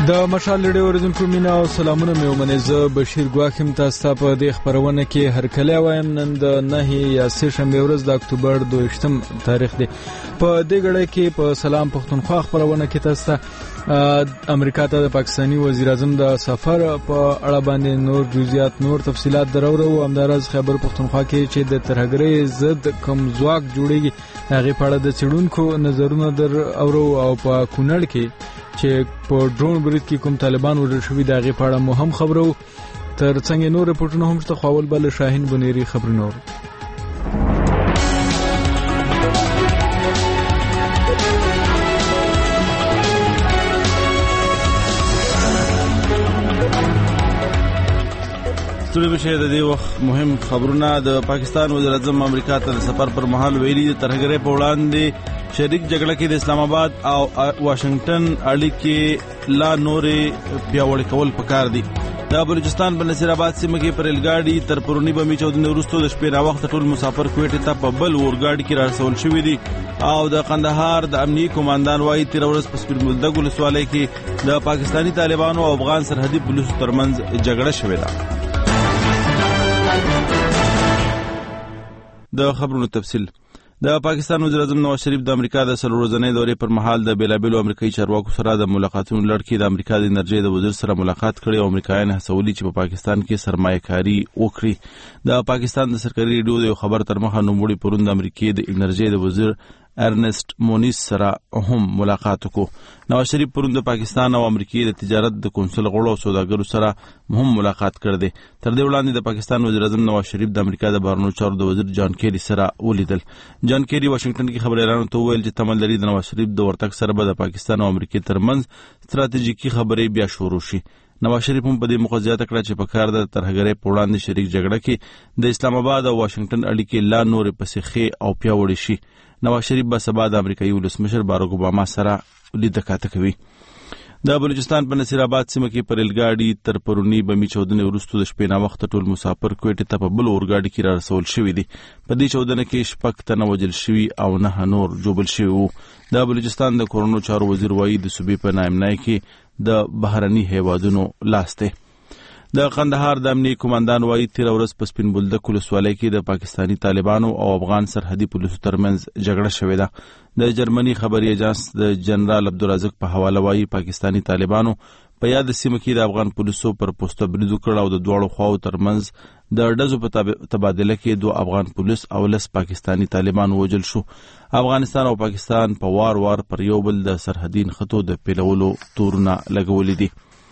د مشال لړۍ اوریدونکو مینا او سلامونه مې ومنئ. زه بشیر ګواکم تاسو ته په دې خبرونه کې هرکلی وایم. نن د 9 یا 3 شنبه ورځ د اکتوبر 22 تاریخ دی. په دې غړي کې په سلام پښتونخوا خبرونه کې تاسو ته امریکا ته د پاکستانی وزیر اعظم د سفر په اړه باندې نور جزئیات نور تفصيلات درورو. همدارس خبر پښتونخوا کې چې د ترهګرۍ ضد کوم ځواک جوړیږي هغه په اړه د چړونکو نظرونه در اورو او په کونړ کې چې په ډرون برید کې کوم طالبان وژل شوي د هغې په اړه مو هم خبرو. تر څنګ نور رپورټونه هم شته، خو اول به له شاهین بنيري خبرونه اورو. ستړي بشي د دې وخت مهم خبرونه. د پاکستان وزیر اعظم امریکا ته د سفر پر مهال ویلي د ترهګرۍ په وړاندې شریک جګړه کې د اسلام آباد او واشنگټن اړیکې لا نورې پیاوړې کول پکار دي. د بلوچستان په نصیر آباد سیمه کې پر ریلګاډي تر پرونی بمي 14 وروسته د شپې نا وخت ټول مسافر کوټې ته په بل اورګاډي کې راسول شوې دي او د قندهار د امنیي کمانډان وايي تیر ورځ په سپین بولدک ولسوالۍ کې د پاکستانی طالبانو او افغان سرحدي پولیسو ترمنځ جګړه شوې ده. د خبرونو تفصیل. د پاکستان وزیر اعظم نواز شریف د امریکا د څلور ورځنۍ دورې پر مهال د بیلابیلو امریکایي چارواکو سره د ملاقاتونو لړ کې د امریکا د انرژۍ د وزیر سره ملاقات کړی او امریکایان هڅولي چې په پاکستان کې سرمایه کاری وکړي. د پاکستان د سرکاري ریډیو د یو خبر تر مخه نوموړي پرون د امریکای د انرژۍ د وزیر ارنست مونیس سره هم ملاقات وکړ. نواز شریف پرون د پاکستان او امریکای د تجارت د کونسل غړو او سوداګرو سره هم ملاقات کړی. تر دې وړاندې د پاکستان وزیر اعظم نواز شریف د امریکا د بهرنیو چارو د وزیر جان کیری سره ولیدل. جان کیری واشنگټن کې خبريالانو ته وویل چې تمل لري د نواز شریف د ورتګ سره به د پاکستان او امریکای ترمنځ ستراتیژیکي خبرې بیا شروع شي. نواز شریف هم په دې موخه زیاته کړه چې په کار د ترهګرۍ په وړاندې شریک جګړه کې د اسلام آباد او واشنگټن اړیکې لا نورې پسې ښې او پیاوړې شي. نواز شریف به سبا د امریکایي ولسمشر باراک اوباما سره لیدنه کوي. د بلوچستان په نصیر آباد سیمه کې پر ریلګاډي تر پرونی بمي 14 وروسته د شپې نا وخت ټول مسافر کوټې ته په بل اورګاډي کې راسول شوي دي. په دې 14 کې شپږ تنه وژل شوي او 9 نور جوبل شوي وو. د بلوچستان د کورونو چارو وزیر وایي د صوبې په نایمنای کې د بهرني هیوادونو لاس دی. د قندهار د امنیي کمانډان وايي تیر ورځ په سپین بولدک ولسوالۍ کې د پاکستانی طالبانو او افغان سرحدي پولیسو ترمنځ جګړه شوې ده. د جرمني خبري ایجنس د جنرال عبدالرزاق په حواله وايي پاکستانی طالبانو په یاد سیمه کې د افغان پولیسو پر پوسټ برید وکړ او د دواړو خواو ترمنځ د ډزو په تبادله کې 2 افغان پولیس او 10 پاکستانی طالبان وژل شو. افغانستان او پاکستان په وار پر یو بل د سرحدین خطو د پیلولو تورونه لګولې دي.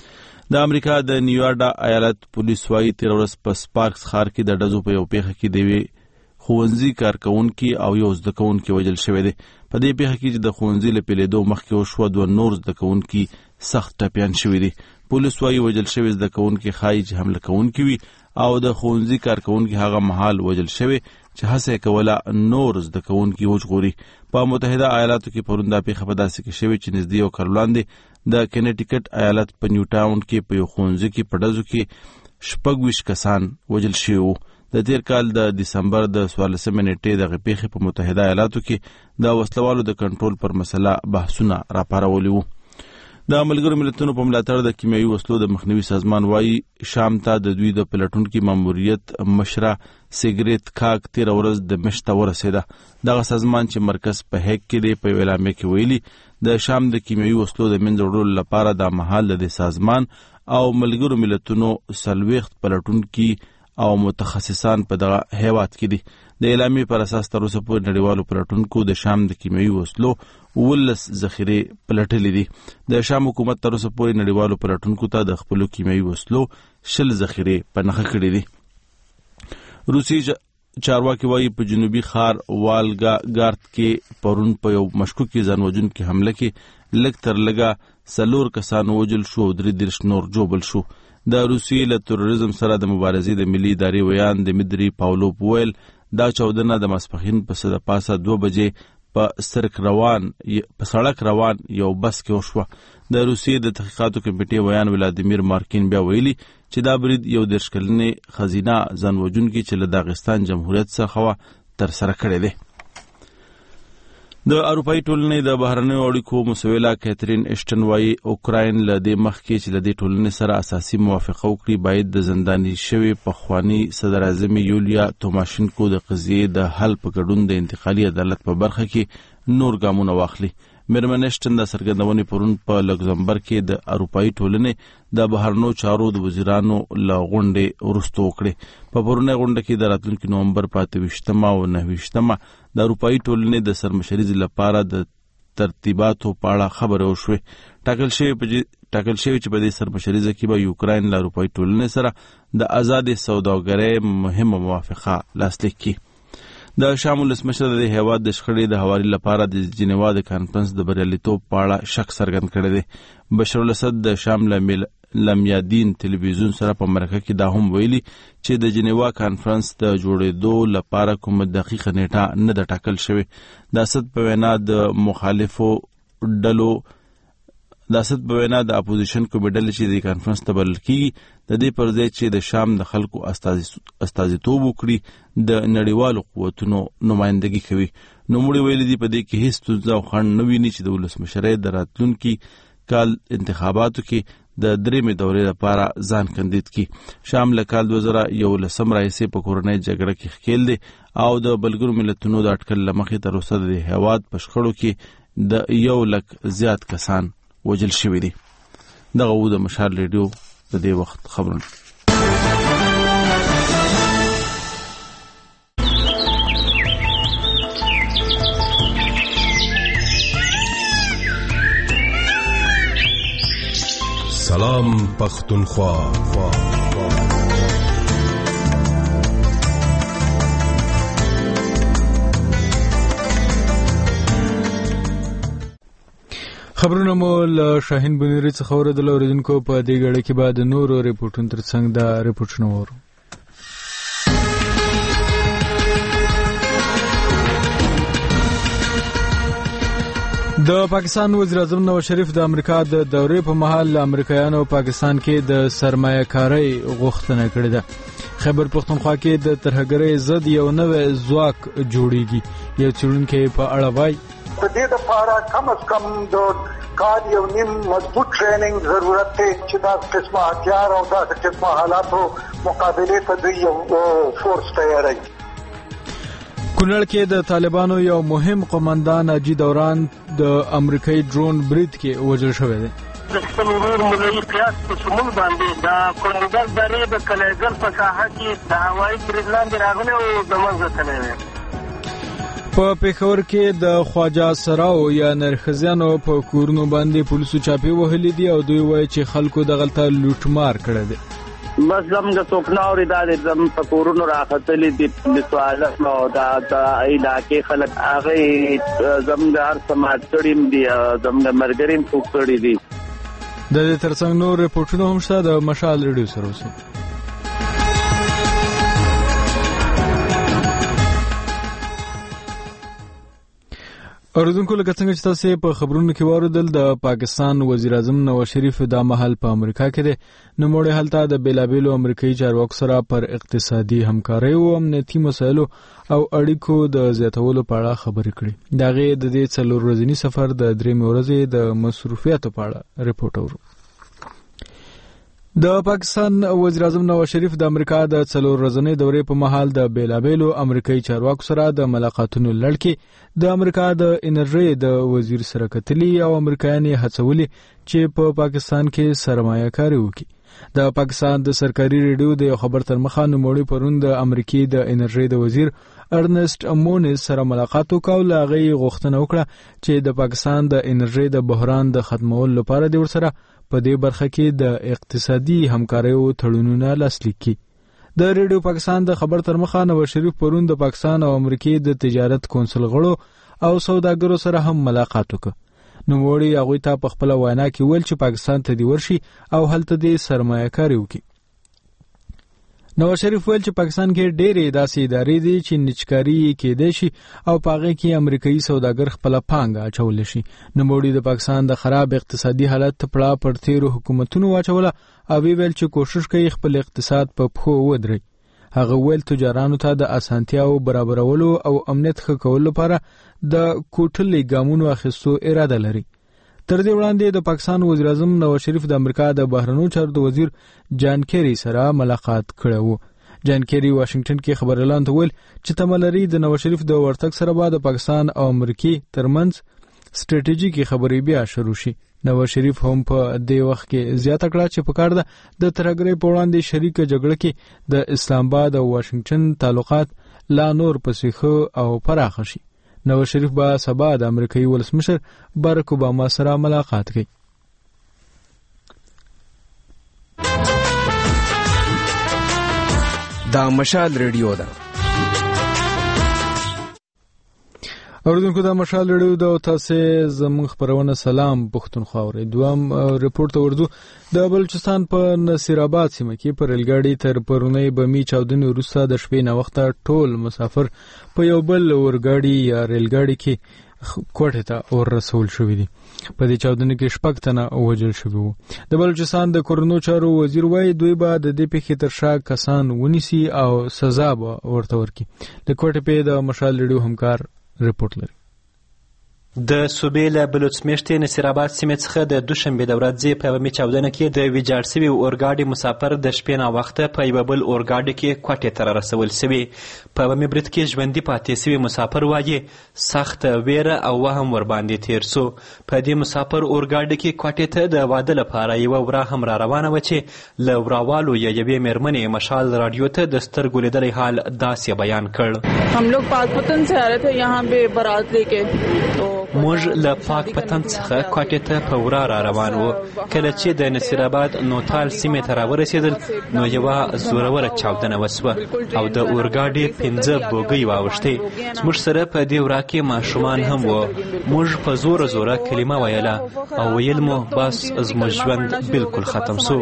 د امریکا د نیواډا ایالت پولیس وايي تیر ورځ په سپارکس ښار کې د ډزو په یو پیښه کې د ښوونځي کارکونکي او یو زده کوونکی وژل شوی دی. په دې پیښه کې چې د ښوونځي له پیلېدو مخکې وشوه 2 نور زده کوونکي سخت ټپیان شوي دي. پولیس وايي وژل شوی زده کوونکي ښایي چې حمله کوونکي وي او د ښوونځي کارکونکي هغه مهال وژل شوی چې هڅه کوله نور زده کوونکي وژغوري. په متحده ایالاتو کې پرون دا پیښه په داسې کې شوې چې نږدې یو کال وړاندې د کینیټیکټ ایالت په نیو ټاون کې په یو ښوونځي کې په ډزو کې 26 کسان وژل شوي وو. د تیر کال د دسمبر د 14 نیټې دغه پیښې په متحده ایالاتو کې د وسلوالو د کنټرول پر مسله بحثونه راپارولي وو. د ملګرو ملتونو په ملاتړ د کیمیاوي وسلو د مخنیوي سازمان وايي شام ته د دوی د پلټونکو ماموریت مشره سیګریټ کاک تیر ورځ د مشته ورسېده. دغه سازمان چې مرکز په هیګ کې دی په اعلامیه کې ویلي د شام د کیمیاوي وسلو د منځ وړلو لپاره د محل د سازمان او ملګرو ملتونو 40 پلټونکو او متخصصان په دغه هیواد کې دي. د اعلامیې پر اساس تر اوسه پورې نړیوالو پلټونکو د شام د کیمیاوي وسلو 19 ذخیرې پلټلې دي. د شام حکومت تر اوسه پورې نړیوالو پلټونکو ته د خپل کیمیاوي وسلو 20 ذخیرې په نښه کړې دي. روسي چارواکي وايي په جنوبي ښار والګا ګارد کې پرون په یو مشکوکي ځانوژونکي حمله کې لږ تر لږه 4 کسان وژل شو او 3 نور جوبل شو. د روسیې له تروریزم سره د مبارزې د ملي ادارې ویان دمیتری پاولوف ویل دا چاودنه د ماسپښین په سده پاسه 2 بجې په سړک روان یو بس کې وشوه. د روسیې د تحقیقاتو کمیټې ویان ولادیمیر مارکین بیا ویلي چې دا برید یو 10 کلنې خزینه ځانوژونکي چې له داغستان جمهوریت څخه تر سره کړی دی. د اروپאי ټولنې د بهرنیو اړیکو مسؤله کیترین اشټن وايي اوکراین له دې مخکې چې له دې ټولنې سره اساسي موافقه وکړي باید د زنداني شوی پخوانی صدر اعظم یولیا توماشینکو د قضیې د حل په ګډون د انتقالي عدالت په برخه کې نور ګامونه واخلي. میرمن اشټن د څرګندونې پرون په لکزمبرګ کې د اروپאי ټولنې د بهرنیو چارو د وزیرانو له غونډې وروسته وکړې. په پرونی غونډه کې د راتلونکي نومبر 28 او 29 د اروپאי ټولنې د سرمشرۍ لپاره د ترتیباتو په اړه خبرې وشوې. ټاکل شوی چې په دې سرمشرۍ کې به یوکراین له اروپאי ټولنې سره د آزاد سوداګرۍ مهمه موافقه لاسلیک کړي. د شام ولسمشر د هیواد د شخړې د هواري لپاره د جنیوا د کانفرنس د بریالیتوب په اړه شک څرګند کړی دی. بشار الاسد د شام لمیادین تلویزیون سره په مرکه کې دا هم ویلي چې د جنیوا کانفرنس د جوړېدو لپاره کوم دقیقه نیټه نه ده ټاکل شوې. د اسد په وینا د مخالفو ډلو د اپوزیشن کمیټې چې د کانفرنس ته بلل کیږي د دې پر ځای چې د شام د خلکو استازیتوب وکړي د نړیوالو قوتونو نمائندګي کوي. نوموړي ویلي دي په دې کې هیڅ ستونزه او خنډ نه ویني چې د ولسمشرۍ د راتلونکي کال انتخاباتو کې د درېمې دورې لپاره ځان کاندید کی. شام له کال 2011 راهیسې په کورنۍ جګړه کې ښکیل دی او د بلګرو ملتونو د اټکل له مخې تر اوسه د هیواد په شخړو کې د 1 لک زیات کسان وجل شوي دي. دغه و د مشال ریډیو د دې وخت خبرونه. سلام پختونخوا. خبرونه مو له شاهین بنيري څخه اوریدل. اوریدونکو په دې غړي کې بعد نورو ریپورتونو ترڅنګ دا ریپورتونه وورو. د پاکستان وزیر اعظم نواز شریف د امریکا د دورې په مهال امریکایانو پاکستان کې د سرمایه کارۍ غوښتنه کړې ده. خیبر پختونخوا کې د ترهګرۍ ضد یو نوې ځواک جوړیږي. یو څېړونکی په اړه وایي په دې لپاره کم از کم د کار یو نیم مضبوط ټریننګ ضرورت دی چې دا قسمه هتیار او دا قسمه حالاتو مقابله ته یو فورس تیاری. کونړ کې د طالبانو یو مهم قومندان اجي دوران د امریکایي ډرون برید کې وژل شوی دی. د خپل ورور مولوي قیاس په شمول باندې د کونډل درې د کلیګر په ساحه کې د هوایي برید لاندې راغلی او د منځ ته نه په پېښور کې د خواجه سراو یا نرخزیانو په کورونو باندې پولیسو چاپی وهلي دي او دوی وایي چې خلکو دغلته لوټمار کړی دی. بس زموږ څوک نه اورېدا دی، زموږ په کورونو راختلي دي پولیسوالو او د علاقې خلک هغه زموږ هر سماعت کړي دي، زموږ ملګري هم څوک کړي دي. د دې ترڅنګ نور ریپورټونه هم شته. د مشال ریډیو سره اوسئ. اوریدونکو لکه څنګه چې تاسو په خبرونو کې واردل د پاکستان وزیر اعظم نواز شریف د مهال په امریکا کې دی. نوموړي هلته د بیلابیلو امریکایي چارواکو سره پر اقتصادي همکارۍ او امنیتي مسایلو او اړیکو د زیاتولو په اړه خبرې کړې. د هغې د دې 4 ورځني سفر د 3 ورځې د مصروفیاتو په اړه ریپورټ اورو. د پاکستان وزیر اعظم نواز شریف د امریکا د 4 ورځنۍ دورې په مهال د بیلابیلو امریکایي چارواکو سره د ملاقاتونو لړ کې د امریکا د انرژۍ د وزیر سره کتلي او امریکایان هڅولي چې په پاکستان کې سرمایه کاري وکړي. د پاکستان د سرکاري ریډیو د خبر تر مخه نوموړي پرون د امریکای د انرژۍ د وزیر ارنست مونز سره ملاقات وکړ. هغه غوښتنه وکړه چې د پاکستان د انرژۍ د بحران د ختمولو لپاره د ورسره په دې برخه کې د اقتصادي همکاریو تړونونه لاسلیک کړي. د ریډیو پاکستان د خبر تر مخه نواز شریف پرون د پاکستان او امریکای د تجارت کونسل غړو او سوداګرو سره هم ملاقات وکړ. نوموړي هغوی ته په خپله وینا کې ویل چې پاکستان ته دې ورشي او هلته دې سرمایه کاري وکړي. نواز شریف ویل چې پاکستان کې ډېرې داسې ادارې دي چې نچکاري کېدای شي او په هغې کې امریکایي سوداګر خپله پانګه اچولی شي. نوموړي د پاکستان د خراب اقتصادي حالت پړه پر تیرو حکومتونو واچوله او ویل چې کوشش کوي خپل اقتصاد په پښو ودري. هغه ویل تجارانو ته د اسانتیاو برابرولو او امنیت ښه کولو لپاره د کوټلې ګامونو اخیستو اراده لري. تر دې وړاندې د پاکستان وزیر اعظم نواز شریف د امریکا د بهرنیو چارو د وزیر جان کیری سره ملاقات کړی و. جان کیری واشنگټن کې خبريالانو ته ویل چې تمه لري د نواز شریف د ورتګ سره به د پاکستان او امریکا ترمنځ سټریټیژیکي خبرې بیا شروع شي. نواز شریف هم په دې وخت کې زیاته کړه چې په کار ده د ترهګرۍ په وړاندې شریک جګړه کې د اسلام آباد او واشنگټن تعلقات لا نور پسې ښه او پراخ شي. نواز شریف به سبا د امریکایي ولسمشر باراک اوباما سره ملاقات کوي. دا مشال ریډیو ده. اوریدونکو دا مشال ریډیو ده او تاسو زموږ خبرونه سلام پښتونخوا اورئ. دوام ریپورت ورځو د بلوچستان په نصیر آباد سیمه کې پر ریلګاډي تر پرونی بمی چاودنې وروسته د شپې نه وخته ټول مسافر په یو بل اورګاډي یا ریلګاډي کې کوټه ته اور رسول شوې دي. په دې چاودنې کې 6 تنه وژل شوي وو. د بلوچستان د کورونو چارو وزیر وایي دوی به د دې پیښې تر شا کسان ونیسي او سزا به ورته ورکړي. د کوټې په د مشال ریډیو همکار ریپورت لري. د صوبې له بلوچ میشتې نصیر آباد سیمې څخه د دوشنبې د ورځې په بمي چاودنه کې د ویجاړ شوي اورګاډي مسافر د شپې ناوخته په یوه بل اورګاډي کې کوټې ته رارسول شوي. په بمي برید کې ژوندي پاتې شوي مسافر وایي سخته ویره او وهم ورباندې تیر سو. په دې مسافر اورګاډي کې کوټې ته د واده لپاره یوه ورا هم را روانه وه چې له وراوالو یوې مېرمنې مشال راډیو ته د سترګو لیدلی حال داسې بیان کړ. हम लोग पाकपतन से आ रहे थे यहाँ पे बारात लेके तो موږ له پاک پتن څخه کوټې ته په ورا را روان وو. کله چې د نصیر آباد نوتال سیمې ته راورسېدل نو یوه زوروره چاودنه وسوه او د اورګاډي 15 بوګۍ واوښتې. زموږ سره په دې ورا کې ماشومان هم وو. موږ په زوره زوره کلمه ویله او ویل مو بس زموږ ژوند بالکل ختم سو.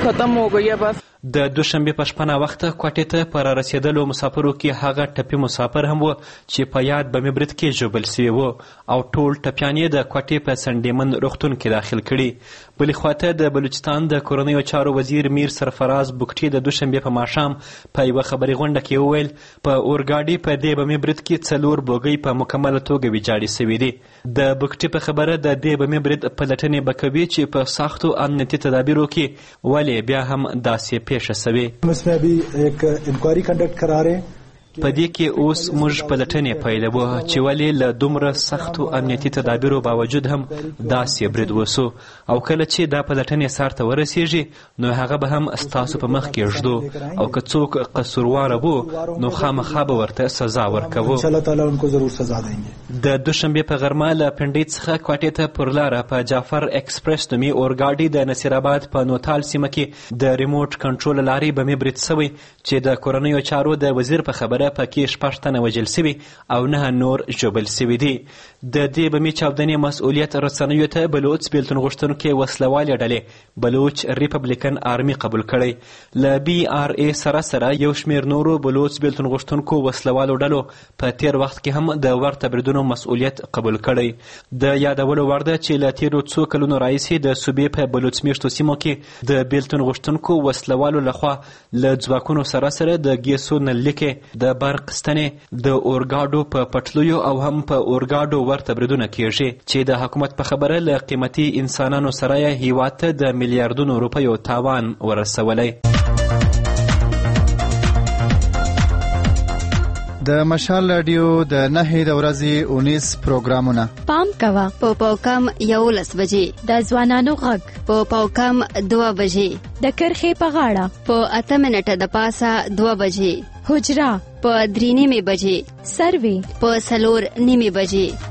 د دوشنبې په شپه ناوخته کوټې ته په رارسېدلو مسافرو کې هغه ټپي مسافر هم و چې په یاد بمي برید کې ژوبل سوي وو او ټول ټپیان یې د کوټې په سنډیمن روغتون کې داخل کړي. بلې خواته د بلوچستان د کورنیو چارو وزیر میر سرفراز بوکټي د دوشنبې په ماښام په یوه خبري غونډه کې وویل په اورګاډي په دې بمي برید کې 4 بوګۍ په مکمله توګه ویجاړې سوي دي. د بوکټي په خبره د دې بمي برید پلټنې به کوي چې په سختو امنیتي تدابیرو کې ولې بیا هم داسې پیښه سوي. इसमें अभी एक इंक्वायरी कंडक्ट करा रहे हैं. په دې کې اوس موږ پلټنې پیلوو چې ولې له دومره سختو امنیتي تدابیرو باوجود هم داسې برید وسو او کله چې دا پلټنې سر ته ورسیږي نو هغه به هم ستاسو په مخ کې ږدو او که څوک قصورواره وو نو خامخا به ورته سزا ورکوو. د دوشنبې په غرمه له پنډۍ څخه کوټې ته پر لاره په جعفر اکسپریس نومي اورګاډي د نصیر آباد په نوتال سیمه کې د ریموټ کنټرول لارې بمي برید سوی چې د کورنیو چارو د وزیر په خبره پکې 6 تنه وژل سوي او 9 نور ژوبل سوي دي. د دې بمي چاودنې مسؤلیت رسنیو ته بلوچ بیلتون غوښتونکي وسلوالې ډلې بلوچ ریپبلیکن آرمي قبول کړی. له BRA سره سره یو شمېر نورو بلوچ بیلتون غوښتونکو وسلوالو ډلو په تیر وخت کې هم د ورته بریدونو مسؤلیت قبول کړی. د یادولو وړ ده چې له تیرو څو کلونو راهیسې د صوبې په بلوچ میشتو سیمو کې د بیلتون غوښتونکو وسلوالو لخوا له ځواکونو سره سره د ګیسو نلکې د برق ستنې د اورګاډو په پټلیو او هم په اورګاډو ورته بریدونه کیږي چې د حکومت په خبره له قیمتي انسانانو سره یې هیواد ته د میلیارډونو روپیو تاوان ورسولی. د مشال رادیو د 9 د ورځې 19 پروګرامونه پام کوه په پاوکم 11 بجې د ځوانانو غږ په پاوکم 2 بجې د کرخې په غاړه په 8 منټه د پاسه 2 بجې حجرا په 3:30 بجې سروي په 4:30 بجې.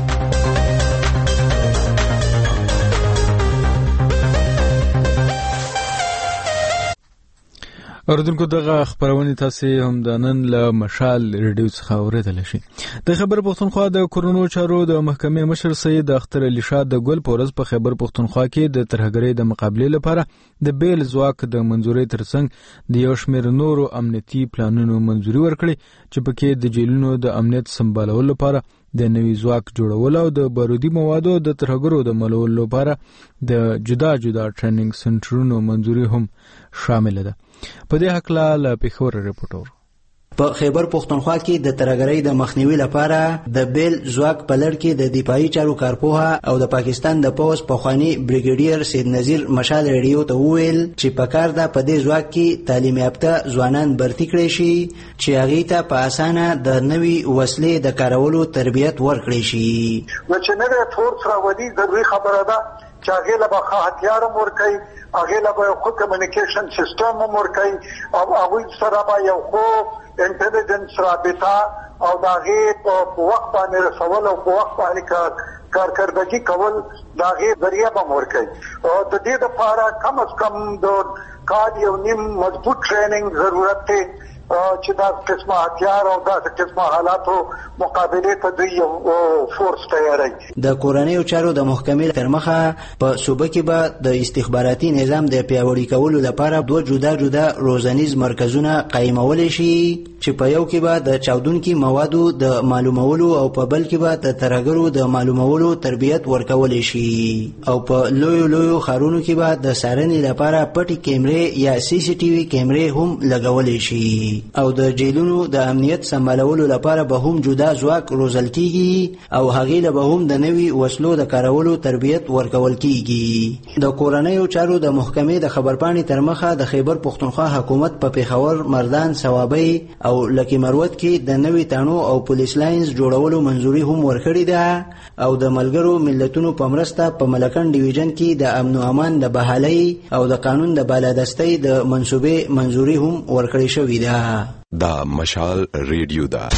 اوریدونکو دغه خبرونه تاسو هم د نن له مشال ریډیو څخه اوریدل شي. د خبر پښتونخوا د کورونو چارو د محکمې مشر سید اختر علي شاه د ګل پورز په خبر پښتونخوا کې د ترهګرۍ د مقابلې لپاره د بیل ځواک د منځوري ترڅنګ د یو شمېر نورو امنیتي پلانونو منځوري ورکړي چې پکې د جیلونو د امنیت سمبالولو لپاره د نوي ځواک جوړول او د بارودي موادو د ترهګرو د ملولو لپاره د جدا جدا ټریننګ سنټرونو منځوري هم شامل ده. په دې حق له پیښور ریپورټر په خیبر پختونخوا کې د ترهګرۍ د مخنیوي لپاره د بیل ځواک په لړ کې د دفاعي چارو کارپوهه او د پاکستان د پوځ پخوانی بریګیډیر سید نذیر مشال ریډیو ته وویل چې په کار ده په دې ځواک کې تعلیم یافته ځوانان برتي کړي شي چې هغې ته په اسانه د نوي وسلې د کارولو تربیت ورکړي شي. نو چې نوی فورس راولي ضروري خبره ده چې هغې له به ښه هتیار هم ورکوي، هغې له به یو ښه کمیونیکیشن سیسټم هم ورکوي او هغوی سره به یو ښه انټیلیجنس رابطه او د هغې په وخت باندې رسول او په وخت باندې کارکردګي کول د هغې ذریعه به هم ورکوي. د دې دپاره کم از کم د کال یو نیم مضبوط ټریننګ ضرورت دی چې دا قسمه هتیار او دا قسمه حالاتو مقابله ته دوی یو فورس تیاری. د کورنیو چارو د محکمې تر مخه په صوبه کې به د استخباراتي نظام د پیاوړي کولو لپاره دوه جدا جدا روزنیز مرکزونه قایمول شي چې په یو کې به د چاودونکو موادو د معلومولو او په بل کې به د ترهګرو د معلومولو تربیت ورکول شي او په لویو ښارونو کې به د څارنې لپاره پټي کیمرې یا سی سی ټي وي کیمرې هم لګول شي او د جیلونو د امنیت سمبالولو لپاره به هم جدا ځواک روزل کیږي او هغې له به هم د نوي وسلو د کارولو تربیت ورکول کیږي. د کورنیو چارو د محکمې د خبرپاڼې تر مخه د خیبر پختونخوا حکومت په پیښور، مردان، صوابۍ او لکي مروت کې د نوي تاڼو او پولیس لاینز جوړولو منځوري هم ورکړې ده او د ملګرو ملتونو په مرسته په ملکن ډیویژن کې د امن او امان د بحالۍ او د قانون د بالادستۍ د منصوبې منځوري هم ورکړې شوې ده. دا مشال ریډیو ده.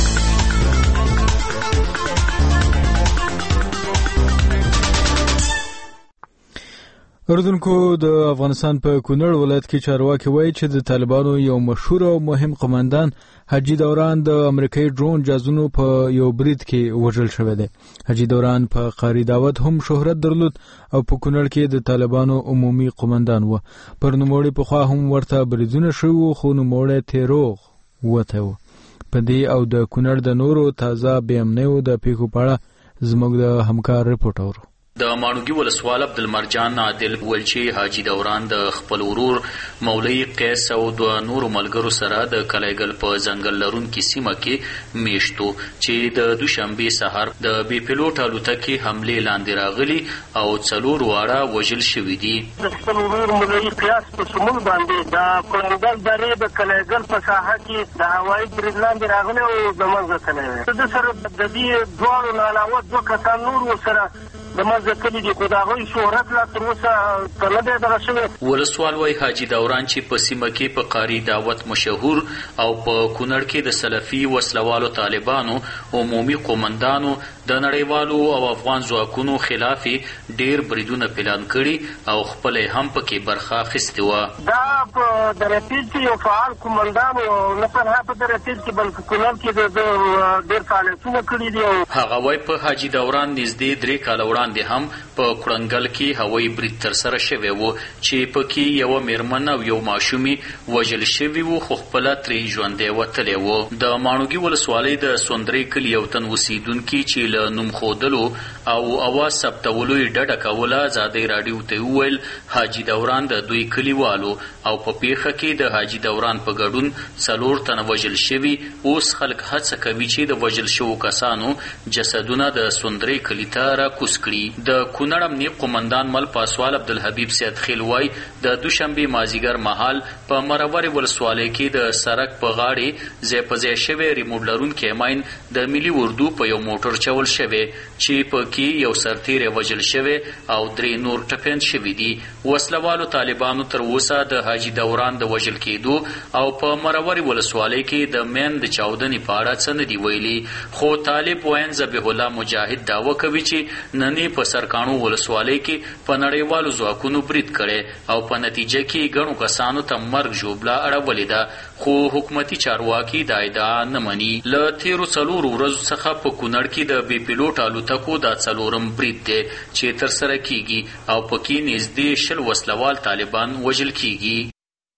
اردوونکو د افغانستان په کونړ ولایت کې چارواکي وایي چې د طالبانو یو مشهور او مهم قماندان حاجي دوران د امریکایي ډرون جازونو په یو برید کې وژل شوی دی. حاجي دوران په قاری دعوت هم شهرت درلود او په کونړ کې د طالبانو عمومي قماندان و. پر نوموړي پخوا هم ورته بریدونه شوي خو نوموړی تیروغ وته و. په دې او د کونړ د نورو تازه بې امنیو د پیښو په اړه زموږ د همکار ریپورټر د ماڼوګي ولسوال عبدالمرجان عادل ویل چې حاجي دوران د خپل ورور مولوي قیس او د نورو ملګرو سره د کلیګل په ځنګل لرونکي سیمه کې میشتو چې د دوشنبې سهار د بې پیلوټ الوتکې حملې لاندې راغلي او 4 واړه وژل شوي دي. د خپل ورور مولوي قیس په سمون باندې د کونډل درې د کلیګل په ساحه کې د هوایي برید لاندې راغلی او د منځه تللی. د سره د دې دواړو نه علاوه 2 کسان نور ورسره د منځه تللي دي خو د هغوی شهرت لا تر اوسه ته نه دی دغه شوی. ولسوال وایي حاجي دوران چې په سیمه کې په قاري دعوت مشهور او په کونړ کې د سلفي وسلوالو طالبانو عمومي قومندانو د نړیوالو او افغان ځواکونو خلاف ډیر بریدونه پلان کړي او خپل هم پکې برخه اخیستې وه. دا په درپیل کې یو فعال قومندان و، نه تنها په درپیل کې بلکې کونړ کې د ډیر فعالیتونه کړي دي. هغه وایي په حاجي دوران نږدې 3 کاله وړاندې هم په کړنګل کې هوایي برید ترسره شوی و چې پکې یوه میرمن او یو ماشومي وژل شوي وو خو خپله ترې ژوندی وتلی و. د ماڼوګي ولسوالۍ د سوندرۍ کلي یو تن اوسېدونکي چې له نوم ښودلو او اواز ثبتولو یې ډډه کوله ازادۍ راډیو ته وویل حاجي دوران د دوی کلیوالو او په پیښه کې د حاجي دوران په ګډون 4 تنه وژل شوي. اوس خلک هڅه کوي چې د وژل شوو کسانو جسدونه د سوندرۍ کلي ته راکوز کړي. د کونړ امني قومندان مل پاسوال عبدالحبیب سید خیل وایي د دوشنبې مازیګر مهال په مرورې ولسوالۍ کې د سړک په غاړې ځای په ځای شوی ریموټ لرونکی ماین د ملي اردو په یو موټر چول شوی چې پکې یو سرتیری وژل شوی او 3 نور ټپیان شوي دي. وسلوالو طالبانو تر اوسه د حاجي دوران د وژل کېدو او په مرورې ولسوالۍ کې د مین د چاودنې په اړه څه نه دي ویلي. خو طالب وین ذبیح الله مجاهد دعوه کوي چې نننې په سرکاڼو ولسوالۍ کې په نړیوالو ځواکونو برید کړی او په نتیجه کې ګڼو کسانو ته مرګ ژوبله اړولې ده خو حکومتي چارواکي دا ادعا نه مني. له تیرو 4 ورځو څخه په کونړ کې د بې پیلوټ الوتکو دا 4م برید دی چې ترسره کیږي او پکې نږدې 20 وسلوال طالبان وژل کیږي.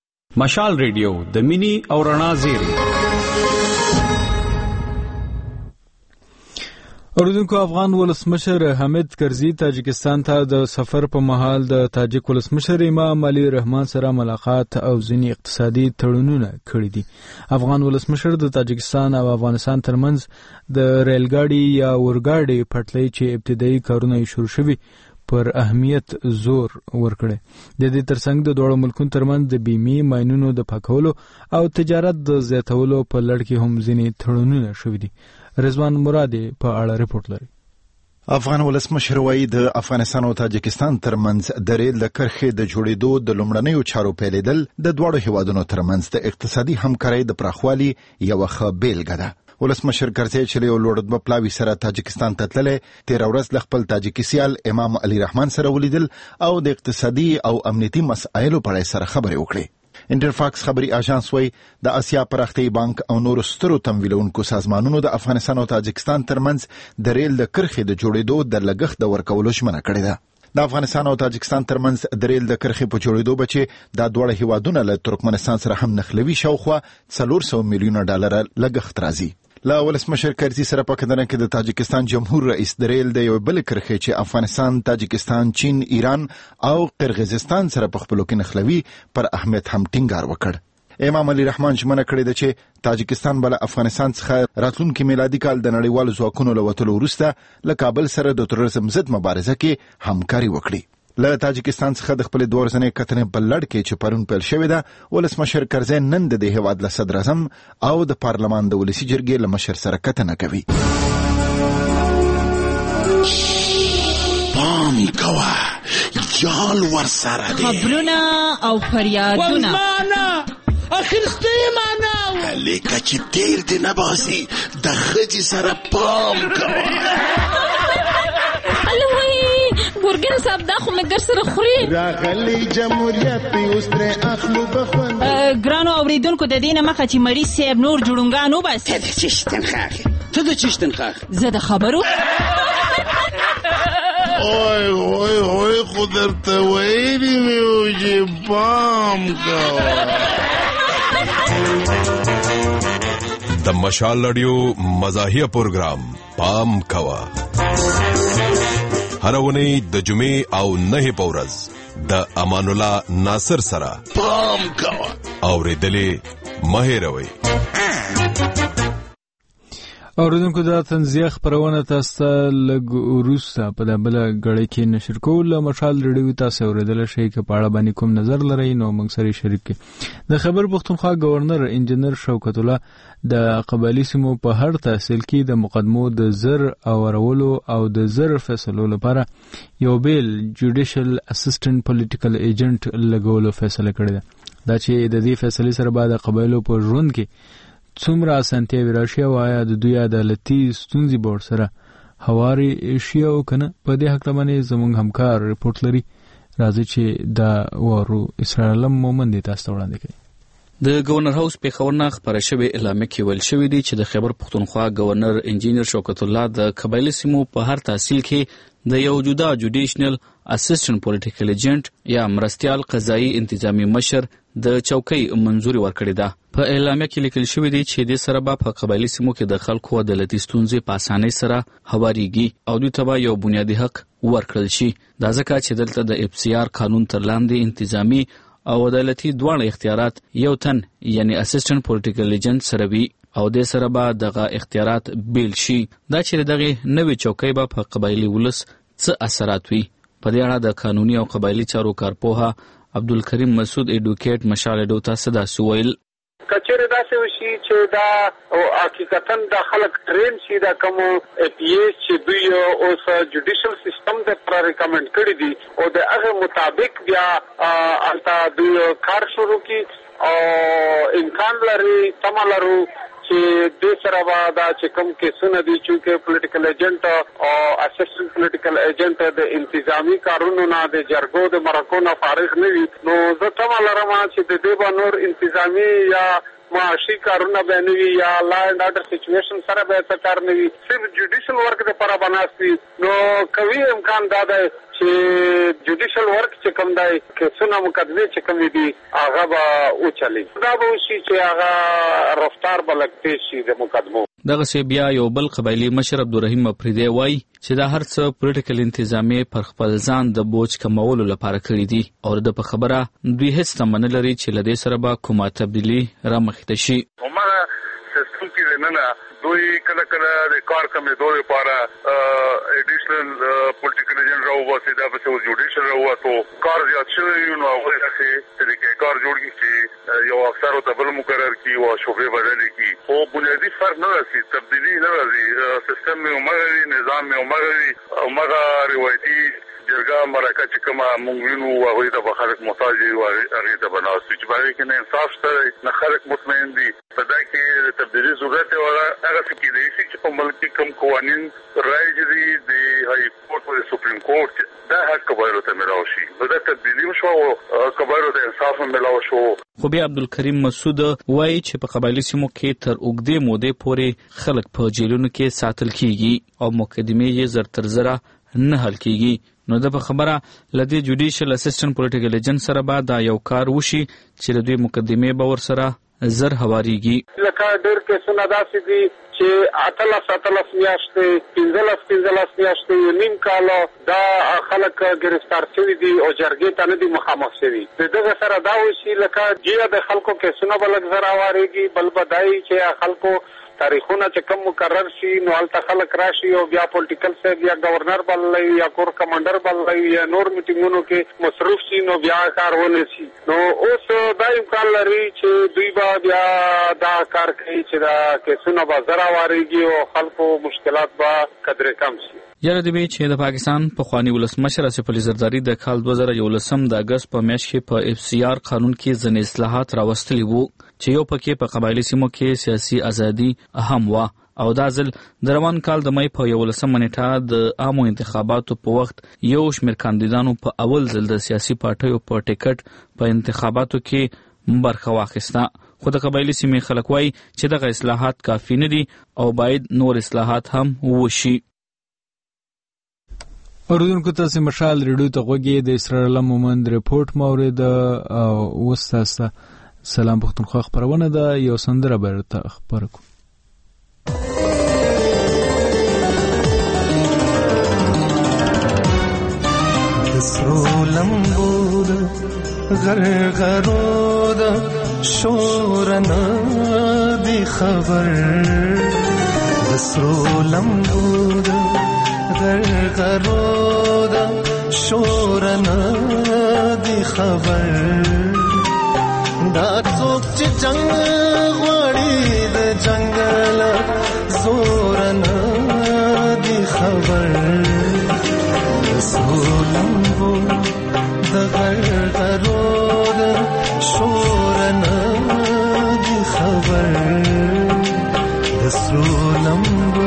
مشال ریډیو د مینی او رڼا زیری. اوریدونکو افغان ولسمشر حامد کرزي تاجکستان ته د سفر په مهال د تاجک ولسمشر امام علي رحمان سره ملاقات او ځینې اقتصادي تړونونه کړي دي. افغان ولسمشر د تاجکستان او افغانستان ترمنځ د ریلګاډي یا اورګاډي پټلۍ چې ابتدایي کارونه شروع شوي پر اهمیت زور ورکړي. د دې ترڅنګ د دوه ملکونو ترمنځ د بیمې ماینونو د پاکولو او تجارت د زیاتولو په لړ کې هم ځینې تړونونه شوي دي. رضوان مرادي په اړه ریپورت لري. افغان ولسمشر وایي د افغانستان او تاجکستان ترمنځ د ریل د کرښې د جوړېدو د لومړنیو چارو پیلېدل د دواړو هیوادونو ترمنځ د اقتصادي همکارۍ د پراخوالي یوه ښه بیلګه ده. ولسمشر کرزي چې له لوړ پلاوي سره تاجکستان ته تللی، تېره ورځ له خپل تاجکي سیال امام علي رحمان سره ولیدل او د اقتصادي او امنیتي مسایلو په اړه سره خبرې وکړې. انټرفاکس خبري اژانس وایي د اسیا پراختیایي بانک او نورو سترو تمویلونکو سازمانونو د افغانستان او تاجکستان ترمنځ د ریل د کرښې د جوړېدو د لګښت د ورکولو ژمنه کړې ده. د افغانستان او تاجکستان ترمنځ د ریل د کرښې په جوړېدو به چې دا دواړه هیوادونه له ترکمنستان سره هم نښلوي، شاوخوا 400 میلیونه ډالر لګښت راځي. لا ولسمشر کرزي سره په کندنه کې د تاجکستان جمهور رئیس د ریل د یو بل کرښې چې افغانستان، تاجکستان، چین، ایران او قرغیزستان سره په خپلو کې نښلوي پر اهمیت هم ټینګار وکړ. امام علي رحمان ژمنه کړې ده چې تاجکستان به له افغانستان څخه راتلونکي میلادي کال د نړیوالو ځواکونو له وتلو وروسته له کابل سره د تروریزم ضد مبارزه کې همکاري وکړي. له تاجکستان څخه د خپل دوه ورځنۍ کتنې په لړ کې چې پرون پیل شوې ده، ولسمشر کرزي نن د دې هیواد له صدر اعظم او د پارلمان د ولسي جرګې له مشر سره کتنه کوي. پام کوه، جال ورسره دی، خبرونه او فریادونه اخر ستیمانه لیکه چې تیر دی نباسي د خځې سره پام کوه. ګورګین صاحب دا خو مې در سره خوري. راغلی جمهوریت اوس ترې اخلو بخوند. ګرانو اورېدونکو د دې نه مخه چې مریض صاحب نور جوړونګان وباسي. ته د چشتن خاخ زه د خبرو اوی خو درته ویلي مې و چې پام کوه. د مشال رادیو مزاحیه پروګرام پام کوه، هر اونۍ د جمعې او 9 په ورځ د امان الله ناصر سره پام کوه. اورېدلې مه هېروئ. اوریدونکو دا طنزیه خپرونه تاسو ته لږ وروسته په بله غړۍ کې نشر کوو. له مشال رادیو تاسو اورېدلی شئ که په اړه باندې کوم نظر لرئ نو موږ سره شریک کړئ. د خیبر پښتونخوا گورنر انجینر شوکت الله د قبایلي سیمو په هر تحصیل کې د مقدمو د زر اورولو او د زر فیصلو لپاره یو بیل جوډیشل اسسټنټ پولیټیکل ایجنټ لګولو فیصله کړې ده. دا چې د دې فیصلې سره به د قبایلو په ژوند کې څومره اسانتیاوې راشي او آیا د دوی عدالتي ستونزې به ورسره هوارې شي او که نه، په دې هکله باندې زموږ همکار ریپورټ لري. راځي چې دا وارو اسرائیل علم مومند تاسو ته وړاندې کوي. د گورنر هاوس پیښور نه خبره شوې اعلامیه کې ویل شوی دی چې د خیبر پښتونخوا گورنر انجینر شوکت الله د قبایلي سیمو په هر تحصیل کې د یو جدا جوډیشنل اسسټنټ پولیټیکل ایجنټ یا مرستیال قضایي انتظامی مشر د چوکۍ منظوري ورکړې ده. په اعلامیه کې لیکل شوی دی چې د سره په قبایلي سیمو کې د خلکو عدالتي ستونزې په اسانۍ سره هواريږي او دوی ته یو بنیادي حق ورکړل شي. دا ځکه چې دلته د اف سی آر قانون تر لاندې انتظامی او عدالتي دواړه اختیارات یو تن یعنی اسسټنټ پولیټیکل ایجنټ سره وي او د سره به دغه اختیارات بیل شي. دا چې دغه نوې چوکۍ به په قبایلي ولس څه اثرات وي. په دې اړه د قانوني او قبایلي چارو کارپوه عبدالکریم مسعود ایډوکیټ مشال رادیو ته صدا سویل. کچېره داسې وشي چې دا حقیقتا د خلک ټرین شي دا کوم پی ایس چې دوی اوس جوډیشل سیستم د پر ریکمند کړی دي او د هغه مطابق بیا البته دوی کار شروع کی او امکان لري تملرو چې د سره دا چې کوم کیسونه دي چې پولیټیکل ایجنټ او اسسټنټ پولیټیکل ایجنټ د انتظامی کارونو نه د جرګو د مرکو نه فارغ نه وي نو زه تملرم چې د دې باندې نور انتظامی یا معاشي کارونه به نه وي یا لا اینڈ آرډر سچویشن سره به څه کار نه وي صرف جوډیشل ورک د لپاره بناستي نو کوي امکان دا دی چې جوډیشل ورک چې کوم دی کیسونه مقدمه چې کوم دي هغه به اوچلي دا به شي چې هغه رفتار بلکته شي د مقدمو. دغه سی بیا یو بل قبایلی مشر عبدالرحیم افریدی وای چې دا هر څه پولیټیکل انتظامی پر خپل ځان د بوج کمولو لپاره کړی دي او د په خبره دوی هیڅ تمه نه لري چې لدې سره به کومه تبدیلی رامخته شي. همغه سیستم کې نه دوی کله کله د کار کمیدو لپاره اډیشنل پولیټیکل ایجنټ راوځي دا به جوډیشل راوځي کار زیات شوی نو هغه چې طریقې کار جوړ کی یو افسر او بل مقرر کی او شوبې بدل کی خو بنیادی فرق نه راځي تبدیلی نه راځي سیستم می عمري نظام می عمره روایتي جرګه مرکه چې کومه مونږ وینو هغه د بخارک محتاج او هغه ته بناوي چې باندې کې نه انصاف شته نه خلک مطمئن دي په دا کې تبدیلی ضرورت او هغه کې د چې په ملک کې کوم قوانين راځي د هاي کورټ او سپریم کورټ دا حق قبایلو ته ملاوي شي دا تبدیلی شو او قبایلو ته انصاف ملاوي شو. خو بیا عبدالکریم مسعود وایي چې په قبایلی سیمو کې تر اوږدې مودې پورې خلک په جیلونو کې ساتل کیږي او مقدمې یې زر تر زره نه حل کیږي. نو د په خبره لدی جوډیشل اسسټنټ پولیټیکل ایجنټ سره به دا یو کار وشي چې د دوی مقدمې به ورسره زر هواریږي. لکه ډېر کیسونه داسې دي چې 18 میاشتې 15 میاشتې نیم کال دا خلک گرفتار شوي دي او جرګې ته نه دي مخامخ شوي. دغه سره دا وشي لکه جیا د خلکو کیسونه به لږ زر هواریږي بل بدایي چې خلکو تاریخونه چې کم مقرر شي نو هلته خلک راشي او بیا پولیټیکل صاحب یا گورنر بللی یا کور کمانډر بللی یا نور میټینګونو کې مصروف شي نو بیا کار ونه شي. نو اوس دا امکان لري چې دوی به بیا دا کار کوي چې دا کیسونه به زر هواریږي او خلکو مشکلات به قدرې کم شي. یاره دی چې د پاکستان پخوانی ولسمشر آصف علي زرداری د کال 2011 د اگست په میاشت کې په اف سی آر قانون کې ځینې اصلاحات راوستلي وو چې یو پکې په قبایلی سیمو کې سیاسي ازادي اهم و او دا ځل د روان کال د مې په 11 نیټه د عامو انتخاباتو په وخت یو شمېر کاندیدانو په اول ځل د سیاسي پارټیو په ټیکټ په انتخاباتو کې برخه واخیسته. خو د قبایلی سیمې خلک وایي چې دغه اصلاحات کافي نه دي او باید نور اصلاحات هم وشي. اوردونکو تاسو مشال ریډیو ته غوږی د اسرائیل مومند ریپورت مورید او وساسه سلام پختونخوا خبرونه ده یو سندره برته خبر کو. دسرو لمبود غرغرود شورنا دی خبر دسرو لمبود غرغرود شورنا دی خبر دا څوک چې جنگ غواړي د جنگل زور نه دی خبر سولمبو د غرغرو د شور نه دی خبر د سولمبو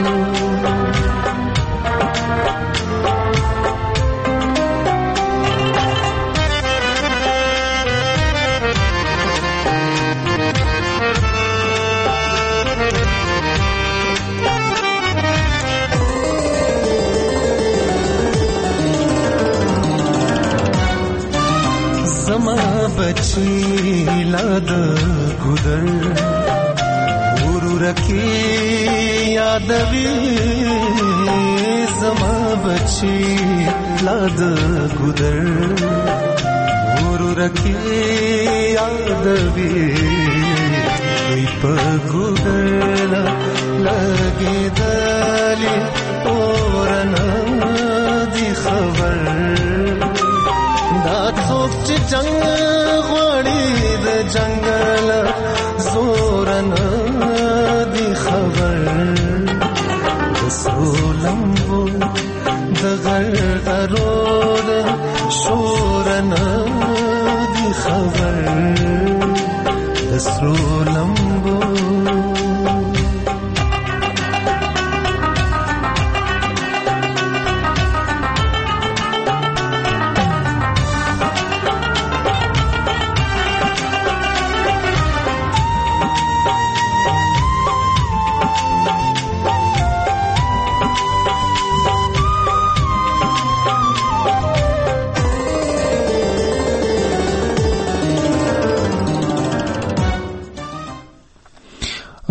بچی لاد گودر ورورکی یادوی زما بچی لاد گودر ورورکی یادوی وی په گودر لگی دلی اورنا دی خبر دا څوک چې جنگ غواړي د جنگل زور نه دی خبر د سولمبو د غرغرو د شور نه دی خبر د سولمبو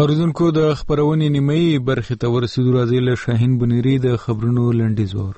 اوریدونکو د خبرونې نیمایي برخې ته ورسېدو. راځي له شاهین بنيري د خبرونو لنډیز وور.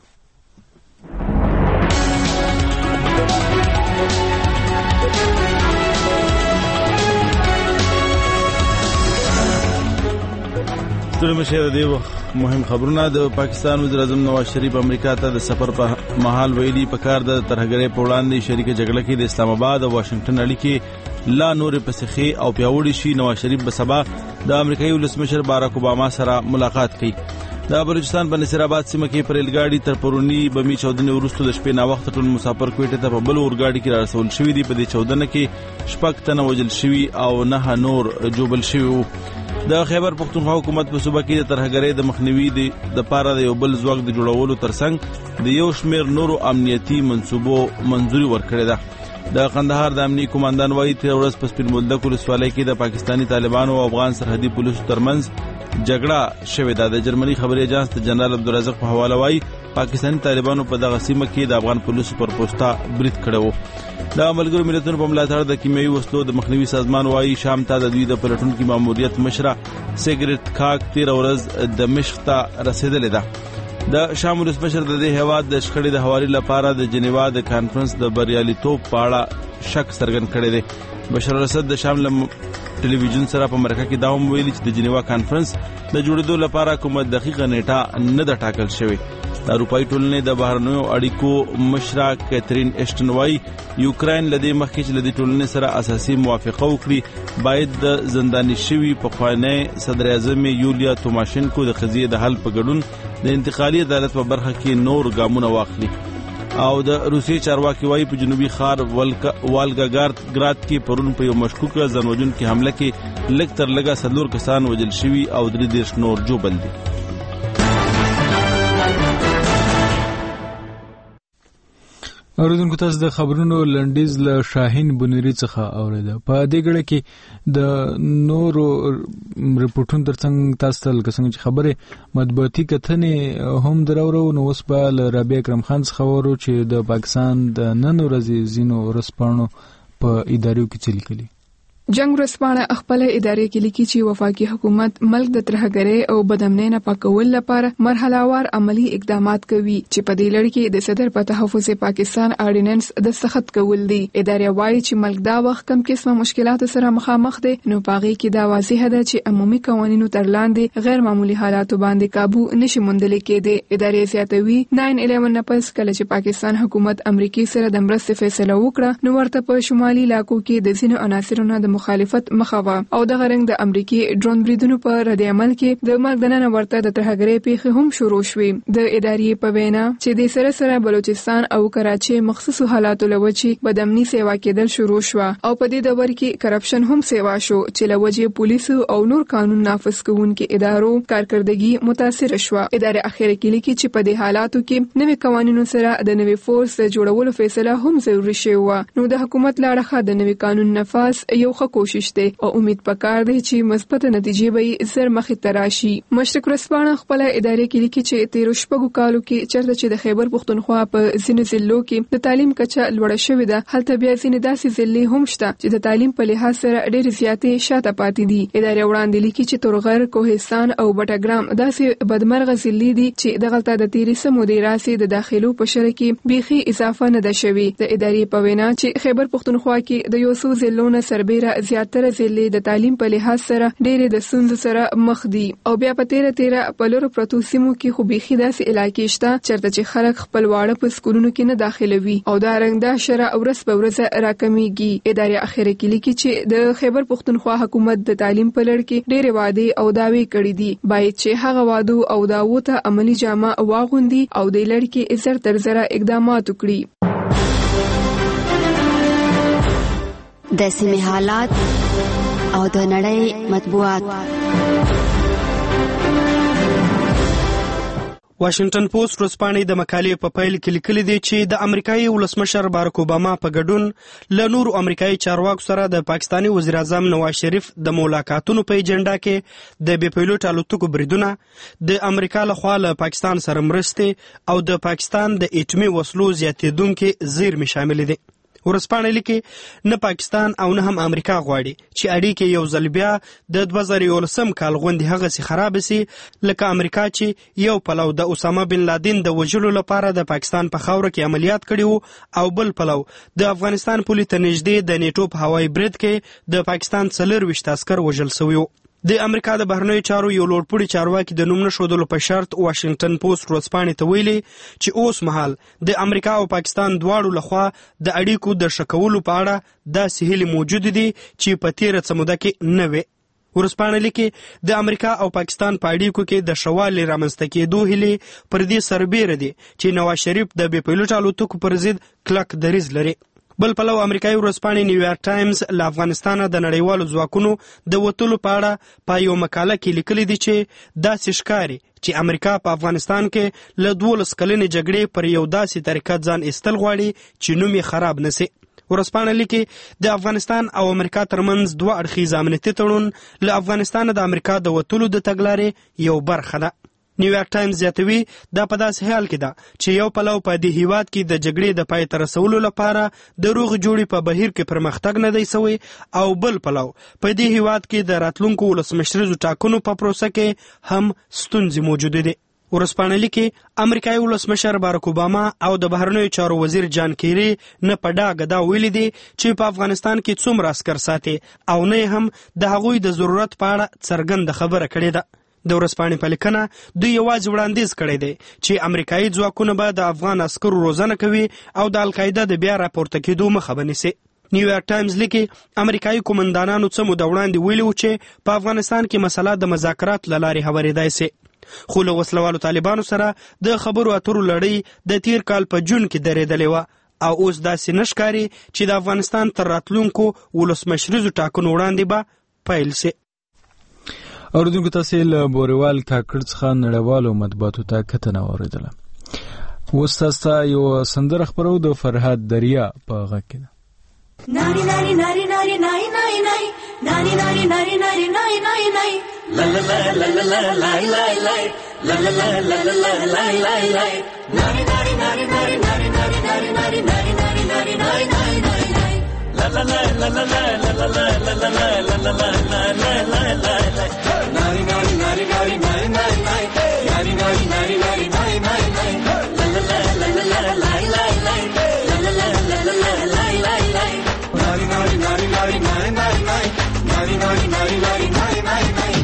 ستړي مشه د مهم خبرونه. د پاکستان وزیر اعظم نواز شریف امریکا ته د سفر په مهال ویلي پکار د ترهګرۍ په وړاندې شریک جګړه کې د اسلام آباد او واشنگټن اړیکې لا نور پسخي او پیاوړي شي. نواز شریف به سبا د امریکایي ولسمشر باراک اوباما سره ملاقات کوي. د بلوچستان په نصیر آباد سیمه کې پر ریلګاډي تر پرونی بمی چودنې وروسته د شپې نا وخت ټول مسافر کوټه ته په بل اورګاډي کې راسول شوی دي. په دې چودنه کې شپږ تنه وژل شوي او 9 نور جوبل شوي. د خیبر پختونخوا حکومت په صوبه کې د ترهګرۍ د مخنیوي د پاره د یو بل ځواک د جوړولو ترڅنګ د یو شمېر نورو امنیتي منصوبو منځوري ورکړې ده. د قندهار د امنیتي کمانډان وایي تیر ورځ په سپین بولدک ولسوالۍ کې د پاکستاني طالبانو او افغان سرحدي پولیسو ترمنځ جګړه شوې ده. د جرمني خبري ایجنس د جنرال عبدالرزاق په حواله وایي پاکستاني طالبانو په دغه سیمه کې د افغان پولیسو پر پوسټه برید کړو. د ملګرو ملتونو په ملاتړ د کیمیاوي وسلو د مخنیوي سازمان وایي شام ته د دوی د پلټونکو ماموریت مشره سیګریټ کاک تیر ورځ د مشق ته رسیدلې ده. د شام ولسمشر د دې هیواد د شخړې د حوالې لپاره د جنیوا د کانفرنس د بریالیتوب په اړه شک څرګند کړی دی. بشار الاسد د شام ټلویزیون سره په مرکه کې دا هم ویلي چې د جنیوا کانفرنس د جوړېدو لپاره کومه دقیقه نیټه نه ده ټاکل شوې. د اروپایي ټولنې د بهرنیو اړیکو مشره کیترین اشټن وایي یوکراین لدې مخکې چې لدې ټولنې سره اساسي موافقه وکړي باید د زنداني شوي پخوانی صدر اعظم یولیا توماشینکو د قضیې د حل په ګډون د انتقالي عدالت په برخه کې نور ګامونه واخلي. او د روسي چارواکي وایي په جنوبي ښار والګاګراد کې پرون په یو مشکوک ځانوژونکي حمله کې لږ تر لږه 4 کسان وژل شوي او 3 نور جوبل دي. اوریدونکو تاسو د خبرونو لنډیز له شاهین بنيري څخه اوریده. په دې غړي کې د نورو رپورټونو ترڅنګ تاسو ته څنګه چې خبره مطبوعاتي کتنې هم درورو نو اوس په ربيع اکرم خان څخه ورو چې د پاکستان د نن ورځې زینو ورسپانو په ادارو کې چلی کړي. جنگ ورسپانه خپل ادارې کې لیکي چې وفاقي حکومت ملک د ترهګرۍ او بدامنۍ نه پاکول لپاره مرحلهوار عملی اقدامات کوي چې په دې لړ کې د صدر په تحفظ پاکستان اورډیننس د سخت کول دي. ادارې وایي چې ملک دا وخت کم قسمه مشکلاتو سره مخامخ دي نو پاغي کې دا واضح ده چې عمومي قوانینو تر لاندې غیر معمولی حالاتو باندې काबू نشي موندل کېدی. ادارې زیاتوي 9/11 نه پس کله چې پاکستان حکومت امریکای سره د مرستې فیصله وکړه نو ورته په شمالي علاقو کې د ځینو عناصرونو د مخالفت مخاوه او د غرنګ د امریکای ډرون بریدونو په رد عمل کې د مرګ دننه ورته د ترهګرۍ پیښې هم شروع شوې. د ادارې په وینا چې د سره بلوچستان او کراچي مخصوصو حالاتو لوجې بدامني سیوا کېدل شروع شو او په دې دور کې کرپشن هم سیوا شو چې لوجې پولیسو او نور قانون نافذ کوونکو ادارو کارکردګي متاثر شو. ادارې اخیری کې لیکي چې په دې حالاتو کې نوې قوانینو سره د نوې فورس جوړولو فیصله هم ضروري شوه. نو د حکومت لاړه د نوې قانون نفاذ یو کوشش ده او امید پکار دی چې مثبت نتیجې به زر مخې ته راشي. مشرق ورځپاڼه خپل ادارې کې لیکي چې 13 شپږو کالو کې چرته چې د خیبر پختونخوا په ځینو ضلعو کې د تعلیم کچه لوړه شوې ده هلته بیا ځینې داسې ضلع هم شته چې د تعلیم په لحاظ سره ډېر زیاتې شاته پاتې دي. ادارې وړاندې لیکي چې تورغر، کوهستان او بټګرام داسې بدمرغه ضلع دي چې دغه د 13 مودې راسي د داخلو په شر کې بيخي اضافه نه ده شوې. د ادارې په وینا چې خیبر پختونخوا کې د یو څو ضلعو نه سربېره زیاتره ضلع د تعلیم په لحاظ سره ډېرې د ستونزو سره مخ دي او بیا په 13 په لورو پروتو سیمو کې خو بيخي داسې علاقې شته چرته چې خلک خپل واړه په سکولونو کې نه داخلوي او دا رنګ دا شره ورځ په ورځ راکمېږي. ادارې اخیره کې لیکي چې د خیبر پختونخوا حکومت د تعلیم په لړ کې ډېرې وعده او داوی کړې دي باید چې هغه وعده او داوو ته عملی جامه واغوندي او د لړ کې زر تر زر اقدامات وکړي. د سیمې حالات او د نړۍ مطبوعات. واشنگټن پوسټ ورځپاڼې د مقالې په پیل کې لیکلي دي چې د امریکایي ولسمشر باراک اوباما په ګډون له نورو امریکایي چارواکو سره د پاکستاني وزیر اعظم نواز شریف د ملاقاتونو په ایجنډا کې د بې پیلوټ الوتکو بریدونه، د امریکا لخوا له پاکستان سره مرستې او د پاکستان د اټومي وسلو زیاتېدونکې زیرمې شامل دي. ورځپاڼه لیکي نه پاکستان او نه هم امریکا غواړي چې اړیکې یو ځل بیا د 2011 کال غوندې هغسې خراب سي لکه امریکا چې یو پلو د اسامه بن لادن د وژلو لپاره د پاکستان په خاوره کې عملیات کړي وو او بل پلو د افغانستان پولې ته نږدې د نیټو په هوایي برید کې د پاکستان 24 عسکر وژل سوي وو. د امریکا د بهرنیو چارو یو لوړپوړي چارواکي د نوم نه ښودلو په شرط واشنګټن پوسټ ورځپاڼې ته ویلي چې اوس مهال د امریکا او پاکستان دواړو لخوا د اړیکو د ښه کولو په اړه داسې هیلې موجودې دي چې په تېره څه موده کې نه وې. ورځپاڼه لیکي د امریکا او پاکستان په اړیکو کې د ښه والي رامنځته کېدو هیلې پر دې سربیره دي چې نواز شریف د بې پیلوټه الوتکو پر ضد کلک دریځ لري. بل پلو امریکایي ورځپاڼې نیویارک ټایمز له افغانستانه د نړیوالو ځواکونو د وتلو په اړه په یو مقاله کې لیکلي دي چې داسې ښکاري چې امریکا په افغانستان کې له 12 کلنې جګړې پر یو داسې طریقه ځان ایستل غواړي چې نوم یې خراب نسي. ورځپاڼه لیکي د افغانستان او امریکا ترمنځ 2 اړخیز امنیتي تړون له افغانستانه د امریکا د وتلو د تګلارې یو برخه ده. نیویارک ټایمز زیاتوي دا په داسې حال کې ده چې یو پلو په دې هیواد کې د جګړې د پای ته رسولو لپاره د روغ جوړې په بهیر کې پرمختګ نه دی سوی او بل پلو په دې هیواد کې د راتلونکو ولسمشریزو ټاکنو په پروسه کې هم ستونزې موجودې دي. ورځپاڼه لیکي امریکایي ولسمشر بارک اوباما او د بهرنیو چارو وزیر جان کیری نه په ډاګه دا ویلي دي چې په افغانستان کې څومره عسکر ساتي او نه هم د هغوی د ضرورت په اړه څرګنده خبره کړې ده. د ورځپاڼې په لیکنه دوی یوازې وړاندیز کړی دی چې امریکایي ځواکونه به د افغان عسکرو روزنه کوي او د القاعده د بیا راپورته کېدو مخه به نیسي. نیویارک ټایمز لیکي امریکایي قومندانانو څه موده وړاندې ویلي و چې په افغانستان کې مسله د مذاکرات له لارې هوارېدای سي خو له وسلوالو طالبانو سره د خبرو اترو لړۍ د تیر کال په جون کې درېدلې وه او اوس داسې نه ښکاري چې د افغانستان تر راتلونکو ولسمشریزو ټاکنو وړاندې به پیل سي. اوریدونکو تاسو له بوريوال کاکړ څخه نړیوالو مطبوعاتو ته کتنه اوریدله. اوس تاسو یو سندره خبرو د فرهاد دریا په غږ کې. ناری ناری ناری ناری ناری ناری ناری ناری ناری ناری ناری ناری ناری ناری لا لا لا لا لا لا لا لا لا لا لا لا لا لا لا لا لا ناری ناری ناری ناری ناری ناری ناری ناری ناری ناری ناری ناری ناری ناری لا لا لا لا لا لا لا لا لا لا لا لا لا لا لا لا لا ناری ناری ناری ناری ناری ناری ناری ناری ناری ناری ناری ناری ناری لا لا لا لا لا لا لا لا لا لا لا لا لا لا ناری ناری ناری ناری ناری ناری ناری ناری ناری ناری ناری ناری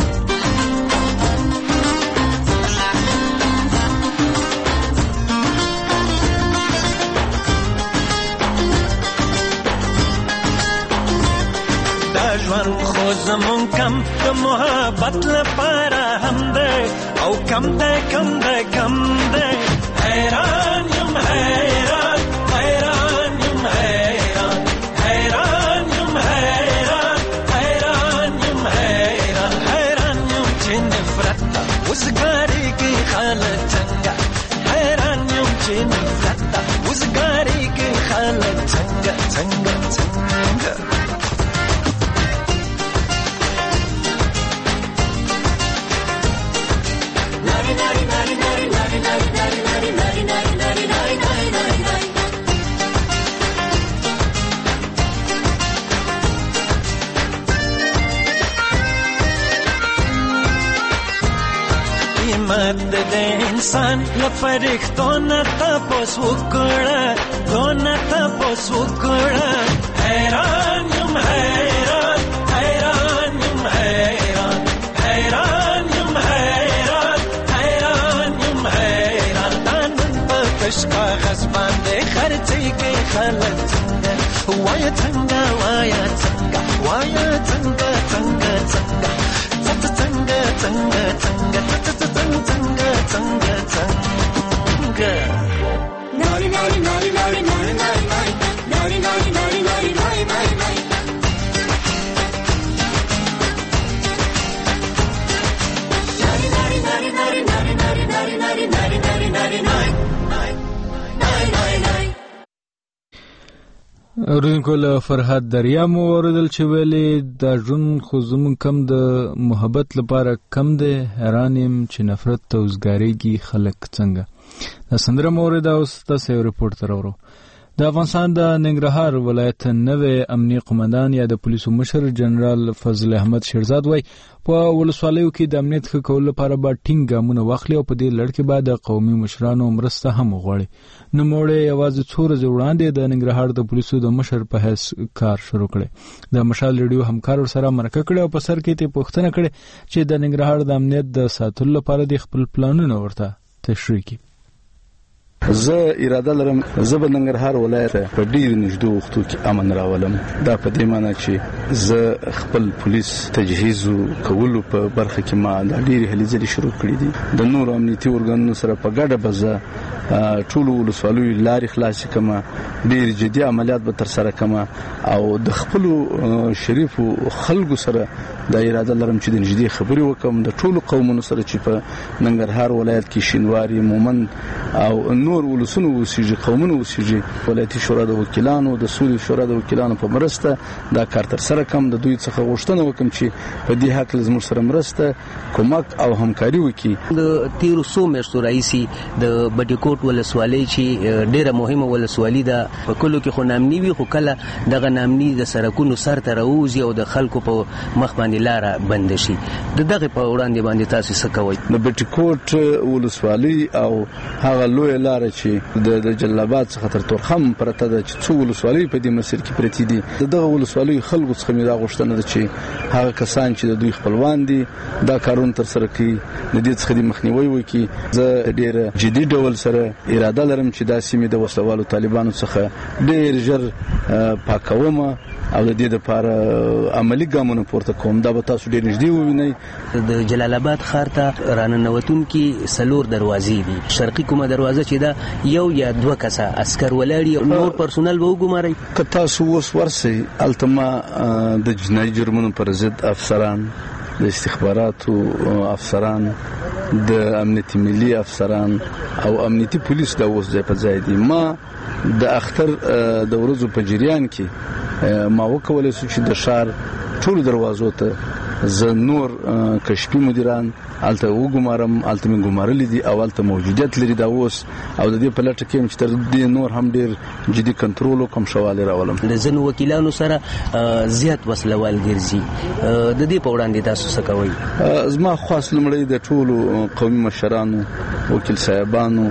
ژوند خو زمون کم د محبت لپاره هم ده او کم ده کم ده کم ده حیران یم حیران حیران یم حیران حیران یم حیران حیران یم حیران حیران یم چې نفرت وزګاری کې خاله څنګه حیران یم چې نفرت وزګاری کې خاله څنګه څنګه څنګه قیمت د انسان لپاره نه تاسو وکړه دونه تاسو وکړه حیران یم حیران حیران یم حیران حیران یم حیران حیران یم حیران دان په کشکا غصبان دې خرڅي کې خلک څنګه وای څنګه وای څنګه وای څنګه څنګه څنګه څنګه څنګه څنګه څنګه څنګه ناری ناری ناری ناری ناری ناری ناری ناری ناری ناری ناری ناری ناری اوریدونکو له فرهاد دریا مو اوریدل چې ویلي د ژوند خو زمون کم د محبت لپاره کم دی حیران یم چې نفرت ته وزګاریږي خلک څنګه. دا سندره مو اورېده اوس تاسو یو ریپورټ ته راوړو. د افغانستان د ننګرهار ولایت نوې امنیه قومندان یا د پولیسو مشر جنرال فضل احمد شیرزاد وای په ولسوالیو کې د امنیت ښه کولو لپاره به ټینګ ګامونه واخلي او په دې لړ کې به د قومي مشرانو مرسته هم وغواړي. نوموړی یوازې څو ورځې وړاندې د ننګرهار د پولیسو د مشر په حیث کار شروع کړی. د مشال ریډیو همکار ورسره مرکه کړې او په سر کې ته پوښتنه کړې چې د ننګرهار د امنیت د ساتلو لپاره د خپل پلانونه ورته تشریح کړي. زه اراده لرم زه به ننګرهار ولایت په ډیر نږدې وختو کې امن راولم. دا په دې معنی چې زه خپل پولیس تجهیز کولو په برخه کې ما د ډیر هلې ځلې شروع کړې دي. د نور امنیتي ارګانونو سره په ګډه به زه ټول ولسوالیو لارې خلاص کما، ډیر جدي عملیات به تر سره کما او د خپل شریفو خلکو سره د اراده لرم چې د نږدې خبرې وکم د ټول قومونو سره چې په ننګرهار ولایت کې شینواری، مومند او نور ولسونو اوسېږي، قومونو اوسېږي. ولایتي شورا د وکیلانو، د سولې شورا د وکیلانو په مرسته دا کار تر سره کم. د دوی څخه غوښتنه وکم چې په دې حق له زموږ سره مرسته، کومک او همکاري وکړي. د تیرو څو میاشتو راهیسې د بټي کوټ ولسوالۍ چې ډیره مهمه ولسوالي ده، په کلو کې خو نامني وي، خو کله دغه نامني د سرکونو سر ته راوځي او د خلکو په مخ باندې لاره بند شي. دغه په وړاندې باندې تاسو څه کوئ؟ د بټي کوټ ولسوالي او هغه لوی لار چې د جلالاباد څخه تر تورخم پرته ده چې څو ولسوالۍ په دې مسیر کې پرتې دي، دغه ولسوالۍ خلکو څخه مې دا غوښتنه ده چې هغه کسان چې د دوی خپلوان دي دا کارونه تر سره کوي، د دې څخه د مخنیوي وکړي. زه ډېر جدي ډول سره اراده لرم چې دا سیمې د وسلوالو طالبانو څخه ډېر ژر پاکوم او د دې لپاره عملی ګامونه پورته کوم. دا به تاسو ډېر نږدې ووینئ. د جلال آباد ښار ته راننوتونکي 4 دروازې دي. شرقي کومه دروازه چې دا یو یا دوه کسه عسكر ولاړي او نور پرسونل به وګماري. که تاسو اوس ورسئ التما د جنایي جرمونو پر ضد افسران، د استخباراتو افسران، د امنیتي ملي افسران او امنیتي پولیس دا اوس ځای په ځای دي. ما د اختر د ورځو په جریان کې ما وکولای شو چې د ښار ټول دروازو ته زه نور کشفي مدیران الته وګمارم، الته مې ګمارلې دي او الته موجودیت لري دا اوس، او د دې په لټه کې چې تر دې نور هم ډېر جدي کنټرول او کم شواله راولم. د ځینو وکیلانو سره زیات وسلوال ګرځي، د دې په وړاندې تاسو څه کوئ؟ زما خاص لمړی د ټولو قومي مشرانو، وکیل صاحبانو،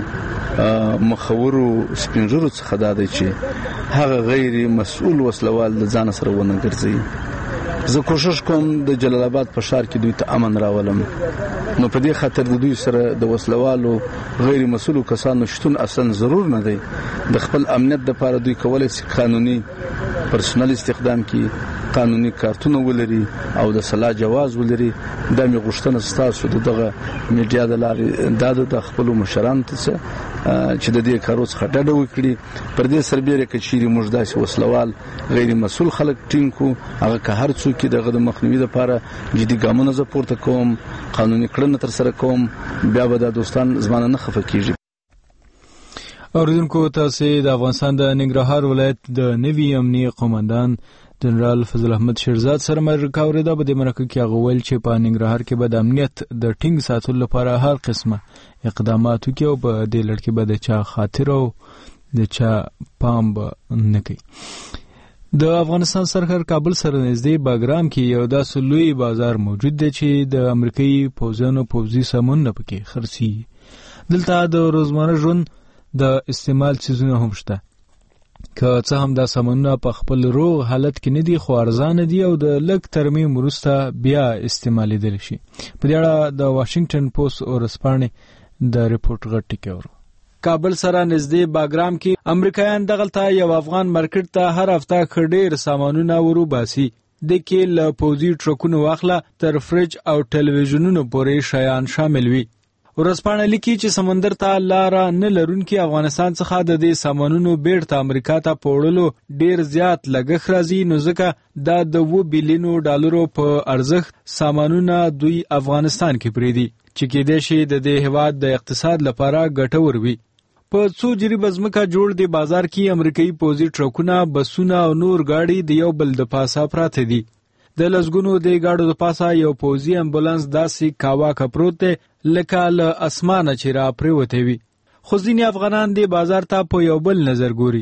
مخورو، سپینږیرو څخه دا دی چې هغه غیر مسؤل وسلوال د ځان سره ونه ګرځي. زه کوشش کوم د جلال آباد په ښار کې دوی ته امن راولم، نو په دې خاطر د دوی سره د وسلوالو غیر مسؤل کسانو شتون اصلا ضرور نه دی. د خپل امنیت لپاره دوی کولای شي قانوني پرسونل استخدام کړي، قانوني کارتونه ولري او د صلاح جواز ولري. دا مې غوښتنه ستاسو دغه میډیا د لارې د خپل مشرانو ته چې د دې کارو څخه ډډه وکړي. پر دې سربېره کې چیرې موږ داسې وسلوال غیر مسؤل خلک ټینګو، هغه که هر څوک دغه د مخنیوي لپاره جدي ګامونه زه پورته کوم، قانوني کړنه تر سره کوم، بیا به دا دوستان زمانه نه خفه کیږي. اوریدونکو تاسو د افغانستان د ننګرهار ولایت د نوي امنیه قومندان جنرال فضل احمد شیرزاد سره مرکه اوریده. په دې مرکه کې هغه ویل چې په ننګرهار کې به د امنیت د ټینګ ساتلو لپاره هر قسمه اقدامات وکړي او په دې لړ کې به د چا خاطر او د چا پام به نه کوي. د افغانستان سرحد کابل سره نږدې باګرام کې یو داسې لوی بازار موجود دی چې د امریکایي پوځیانو پوځي سامانونه پکې خرڅي. دلته د روزمره ژوند د استعمال څیزونه هم شته، که څه هم دا سامانونه په خپل روغ حالت کې نه دي خو ارزانه دي او د لږ ترمیم وروسته بیا استعمالیدلی شي. په دې اړه د واشنگټن پوسټ ورځپاڼې د ریپورت غټ ټکی اورو. کابل سره نږدې باګرام کې امریکایان دغلته یو افغان مارکیټ ته هر هفته ډېر سامانونه وروباسي. د کې له پوځي ټرکونو واخله تر فریج او ټلویزیونونو پورې شیان شامل وي. ورځپاڼه لیکي چې سمندر ته لاره نه لرونکي افغانستان څخه د دې سامانونو بیرته امریکا ته پوړلو ډیر زیات لګښت راځي، نو ځکه دا د $2 بلین په ارزښت سامانونه دوی افغانستان کې پریدي چې کېدای شي د دې هیواد د اقتصاد لپاره ګټور وي. په څو جریبه ځمکه جوړ دی بازار کې امریکایي پوځي ټرکونه، بسونه او نور گاډي د یو بل د پاسه پراته دي. د لسګونو د گاډو د پاسه یو پوځي امبولانس داسې کاواکه پروت دی لکه له اسمانه چې را پریوتی وي. خو ځینې افغانان د بازار ته په یو بل نظر ګوري.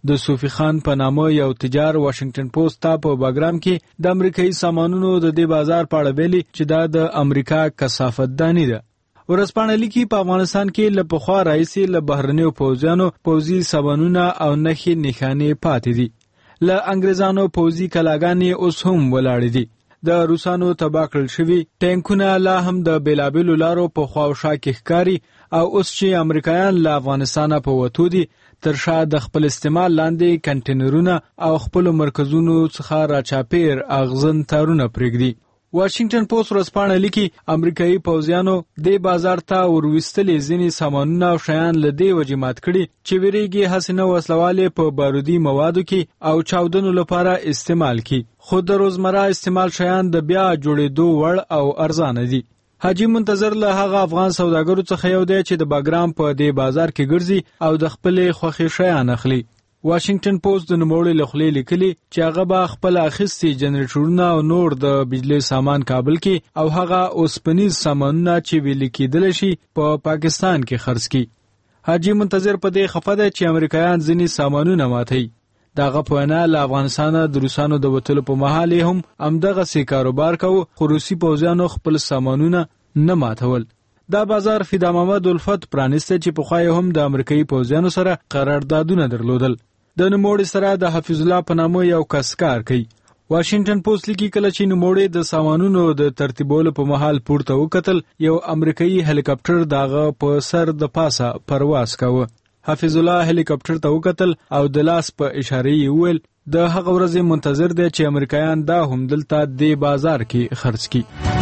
د صوفي خان په نامه یو تجار واشنگټن پوسټ ته په باګرام کې د امریکایي سامانونو د دې بازار په اړه ویلي چې دا د امریکا کثافت دانی ده. ورځپاڼه لیکي په افغانستان کې له پخوا راهیسې له بهرنیو پوځیانو پوځي سامانونه او نښې نښانې پاتې دي. له انګریزانو پوځي کلاګانې اوس هم ولاړې دي. د روسانو تباه کړل شوي ټینکونه لا هم د بیلابیلو لارو په خواوشا کې ښکاري او اوس چې امریکایان له افغانستانه په وتو دي تر شا د خپل استعمال لاندې کنټینرونه او خپل مرکزونو څخه راچاپیر اغزن تارونه پرېږدي. واشنگټن پوسټ ورځپاڼه لیکي امریکایي پوځیانو د بازار ته وروستلې ځینې سامانونه او شیان له دې وجې مات کړي چې ویریږي هسې نه وسلوالې په بارودي موادو کې او چاودنو لپاره استعمال کړي، خو د روزمره استعمال شیان د بیا جوړېدو وړ او ارزانه دي. حاجی منتظر له هغه افغان سوداګرو څخه یو دی چې د باګرام په دې بازار کې ګرځي او د خپلې خوښې شیان اخلي. واشنگټن پوسټ د نوموړي له خولې لیکلي چې هغه به خپل اخیستي جنریټرونه او نور د بجلی سامان کابل کې او هغه اوسپنیز سامانونه چې ویل کېدل شي په پاکستان کې خرڅ کړي. حاجی منتظر په دې خفه دی چې امریکایان ځینې سامانونه ماتوي. دغه په وینا له افغانستانه د روسانو د وتلو په مهال هم همدغسې کاروبار کوو، خو روسي پوځیانو خپل سامانونه نه ماتول. دا بازار فدا محمد الفت پرانیسته چې پخوا هم د امریکایي پوځیانو سره قراردادونه درلودل. د نوموړي سره د حفیظ الله په نامه یو کس کار کوي. واشنگټن پوسټ لیکي کله چې نوموړي د سامانونو د ترتیبولو په مهال پورته وکتل یو امریکایي هلیکاپټر دغه په سر د پاسه پرواز کاوه. حفیظ الله هلیکاپټر ته وکتل او د لاس په اشاره یې وویل د هغه ورځې منتظر دی چې امریکایان دا هم دلته د بازار کې خرڅ کړي.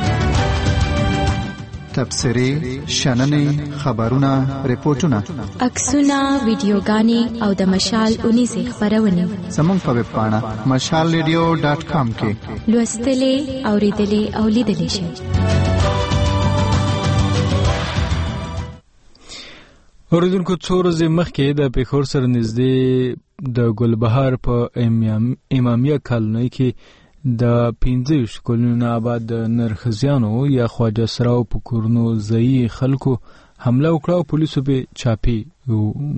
تبصرې، شننې، خبرونه، ریپورتونه، عکسونه، ویډیوګانې او د مشال 19 خبرونه زموږ په ویب پاڼه mashalradio.com کې لوستلې، اوریدلې او لیدلې شئ. اوریدونکو څو ورځې مخکې د پیښور سره نږدې د ګلبهار په امامیه کالونۍ کې د 15 کلونو آباد د نرخزیانو یا خواجه سراو په کورونو ځایي خلکو حمله وکړه او پولیسو به چاپی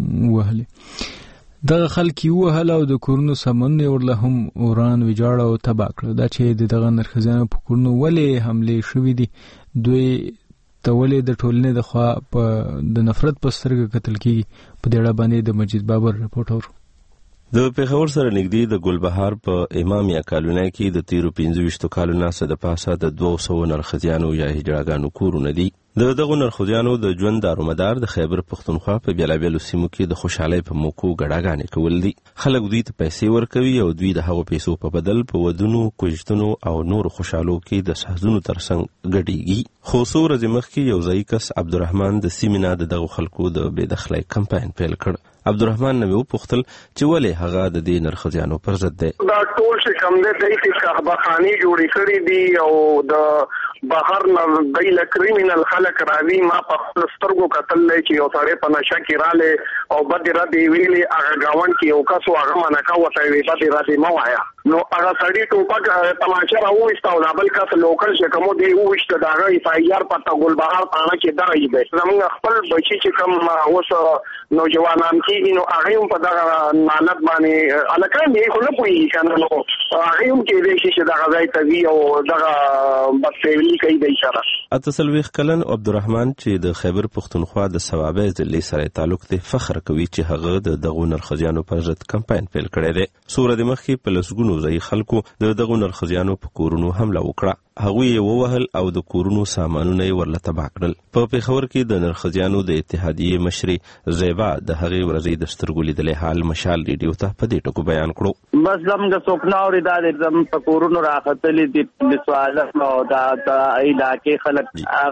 وهلې. دغه خلک یې وهل او د کورونو سامانونه ورله هم وران ویجاړ او تباه کړل. دا چې دغه نرخزیانو په کورونو ولې حملې شوې دي، دوی ته ولې د ټولنې د خوا په د نفرت په سترګه کتل کېږي، په دې اړه باندې د مجید بابر رپورټ اورو. د پیښور سره نږدې د ګلبهار په امامیه کالونۍ کې د تیرو 15 کالونو څخه د پاسه د 200 نرخزیانو یا هجراګانو کورونه دي. دغه نرخزیانو د ژوند دارومدار د خیبر پښتونخوا په بیلابیلو سیمو کې د خوشحالۍ په موکو ګډاګانې کول دي. خلک دوی ته پیسې ورکوي او دوی د هغو پیسو په بدل په ودونو، کوژدنو او نورو خوشحالو کې د سازونو ترڅنګ ګډیږي. خو څو ورځې مخکې یو ځایي کس عبدالرحمن د سیمې نه د دغو خلکو د بېدخلۍ کمپاین پیل کړ. عبدالرحمن نه وپوښتل چې ولې هغه د دې نرخزیانو پر ضد دی. دا ټول چې کوم دی چې شهبخاني جوړې کړې دي او د بهر نه د کریمینل خلک راځي. ما په خپل سترګو کتل چې یو سړی په نشه کې راغلی او بدې ردې ویلې، هغه ګاونډ کې یو کس و هغه منکه ورته ویې بدې ردې مه وایه. نو هغه سړي ټوپک تماچه راوویسته او دا بل کس لوکل چې کوم دی وویشته د هغه FIR پته ګلبهار تاڼه کې دغه دی. زموږ خپل بچي چې کوم اوس نوجوانان کېږي نو هغه هم په دغه نالت باندې هلکان یې خو نه پوهېږي که نه، نو هغې هم کېدی شي چې دغه ځای ته ځي او دغه بدفعلي کوي دی سره. 48 کلن عبدالرحمن چې د خیبر پښتونخوا د صوابۍ ضلعې سره تعلق دی فخر کوي چې هغه د دغو نرخزیانو پر ضد کمپاین پیل کړی دی. څو ورځې مخکې په لسګونو ځایي خلکو د دغو نرخزیانو په کورونو حمله وکړه. هغوی یې ووهل او د کورونو سامانونه یې ورله تباه کړل. په پیښور کې د نرخزیانو د اتحادیې مشرې زیبا د هغې ورځې د سترګو لیدلی حال مشال ریډیو ته په دې ټکو بیان کړو. بس زموږ څوک نه اوري، دا زموږ په کورونو راختلي دي پولیسوالان او دا علاقې خلک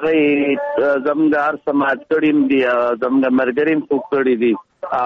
هغې زموږ هر سماج کړي دي، زموږ ملګري هم څوک کړي دي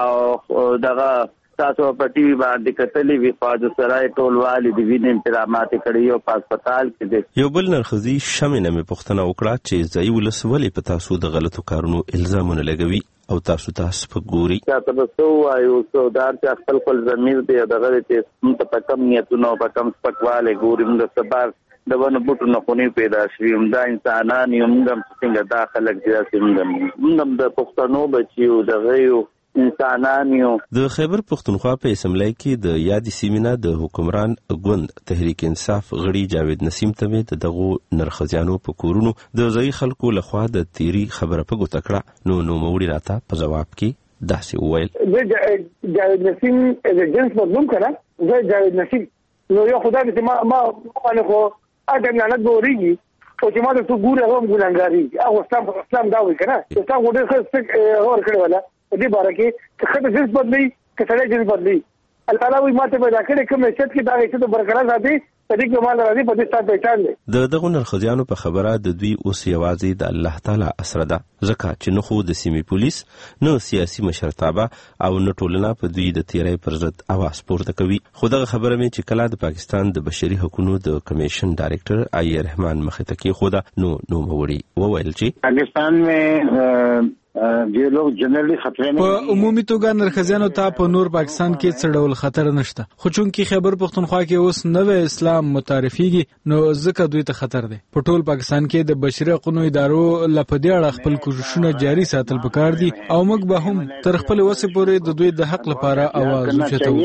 او دغه تاسو په ټي وي باندې کتلې وي خواجه سرای ټولوالي د وینې انتظامات کړي او په هسپتال کې دي. یو بل نرخزي شمې نه مې پوښتنه وکړه چې ځایي ولس ولې په تاسو د غلطو کارونو الزامونه لګوي او تاسو سپک ګوري. تاسو به څه وایو، څودار چې خپل ضمیر دی دغه چې موږ په کم نیتونو په کم سپکوالی ګوري. موږ سبا د ونو بوټو نه خونې پیدا شوي، دا انسانان یو، موږ هم څنګه دا خلک دي، موږ هم د پښتنو بچي یو، دغه یو انسانان یو. د خیبر پښتونخوا په اسمبلی کې د یادې سیمې نه د حکمران ګوند تحریک انصاف غړي جاوید نسیم ته د دغو نرخزیانو په کورونو د ځایي خلکو لخوا د تیری خبره په ګوته کړه. نو نوموړي راته په ځواب کې داسې وویل: جاوید نسیم د جنس بدلون کړه، زه جاوید نسیم نو یو خدای دې ما باندې خو اته نه ګوريږي او چې ما ته تو ګوره هم ګولنګاري او اسلام دا وایي کنه اسلام ګوره خاص اور کړی ولا دې باره کې چې خدای جنس بدلی چې سړی جنس بدلی الله تعالی وایي ماته پیدا کړی کوم شت کې دا چې برقرار ساتي پدې کې مال راځي پدې ستاسو پہچان دی. د دغه نرخزیانو په خبره د دوی اوس یوازې د الله تعالی اسره ده، ځکه چې نه خو د سیمې پولیس نه سیاسي مشرتابه او نه ټولنه په دوی د تیری پر ضد اواز پورته کوي. خو دغه خبره مې چې کله د پاکستان د بشري حقوقو د کمیشن ډایرکټر آی رحمان مخې ته کېښوده نو نوموړي وویل چې پاکستان میں جو لوگ جنرلی خطرے میں په عمومي توګه نرخزیانو ته په نور پاکستان کې څه ډول خطر نشته، خو چونکی خیبر پښتونخوا کې اوس نوې اسلام متعارفيږي نو ځکه دوی ته خطر دی. په ټول پاکستان کې د بشري حقوقو ادارو لپاره اړه خپل کوششونه جاري ساتل پکار دي او موږ به هم تر خپل وسه پورې د دوی د حق لپاره आवाज اوچتو.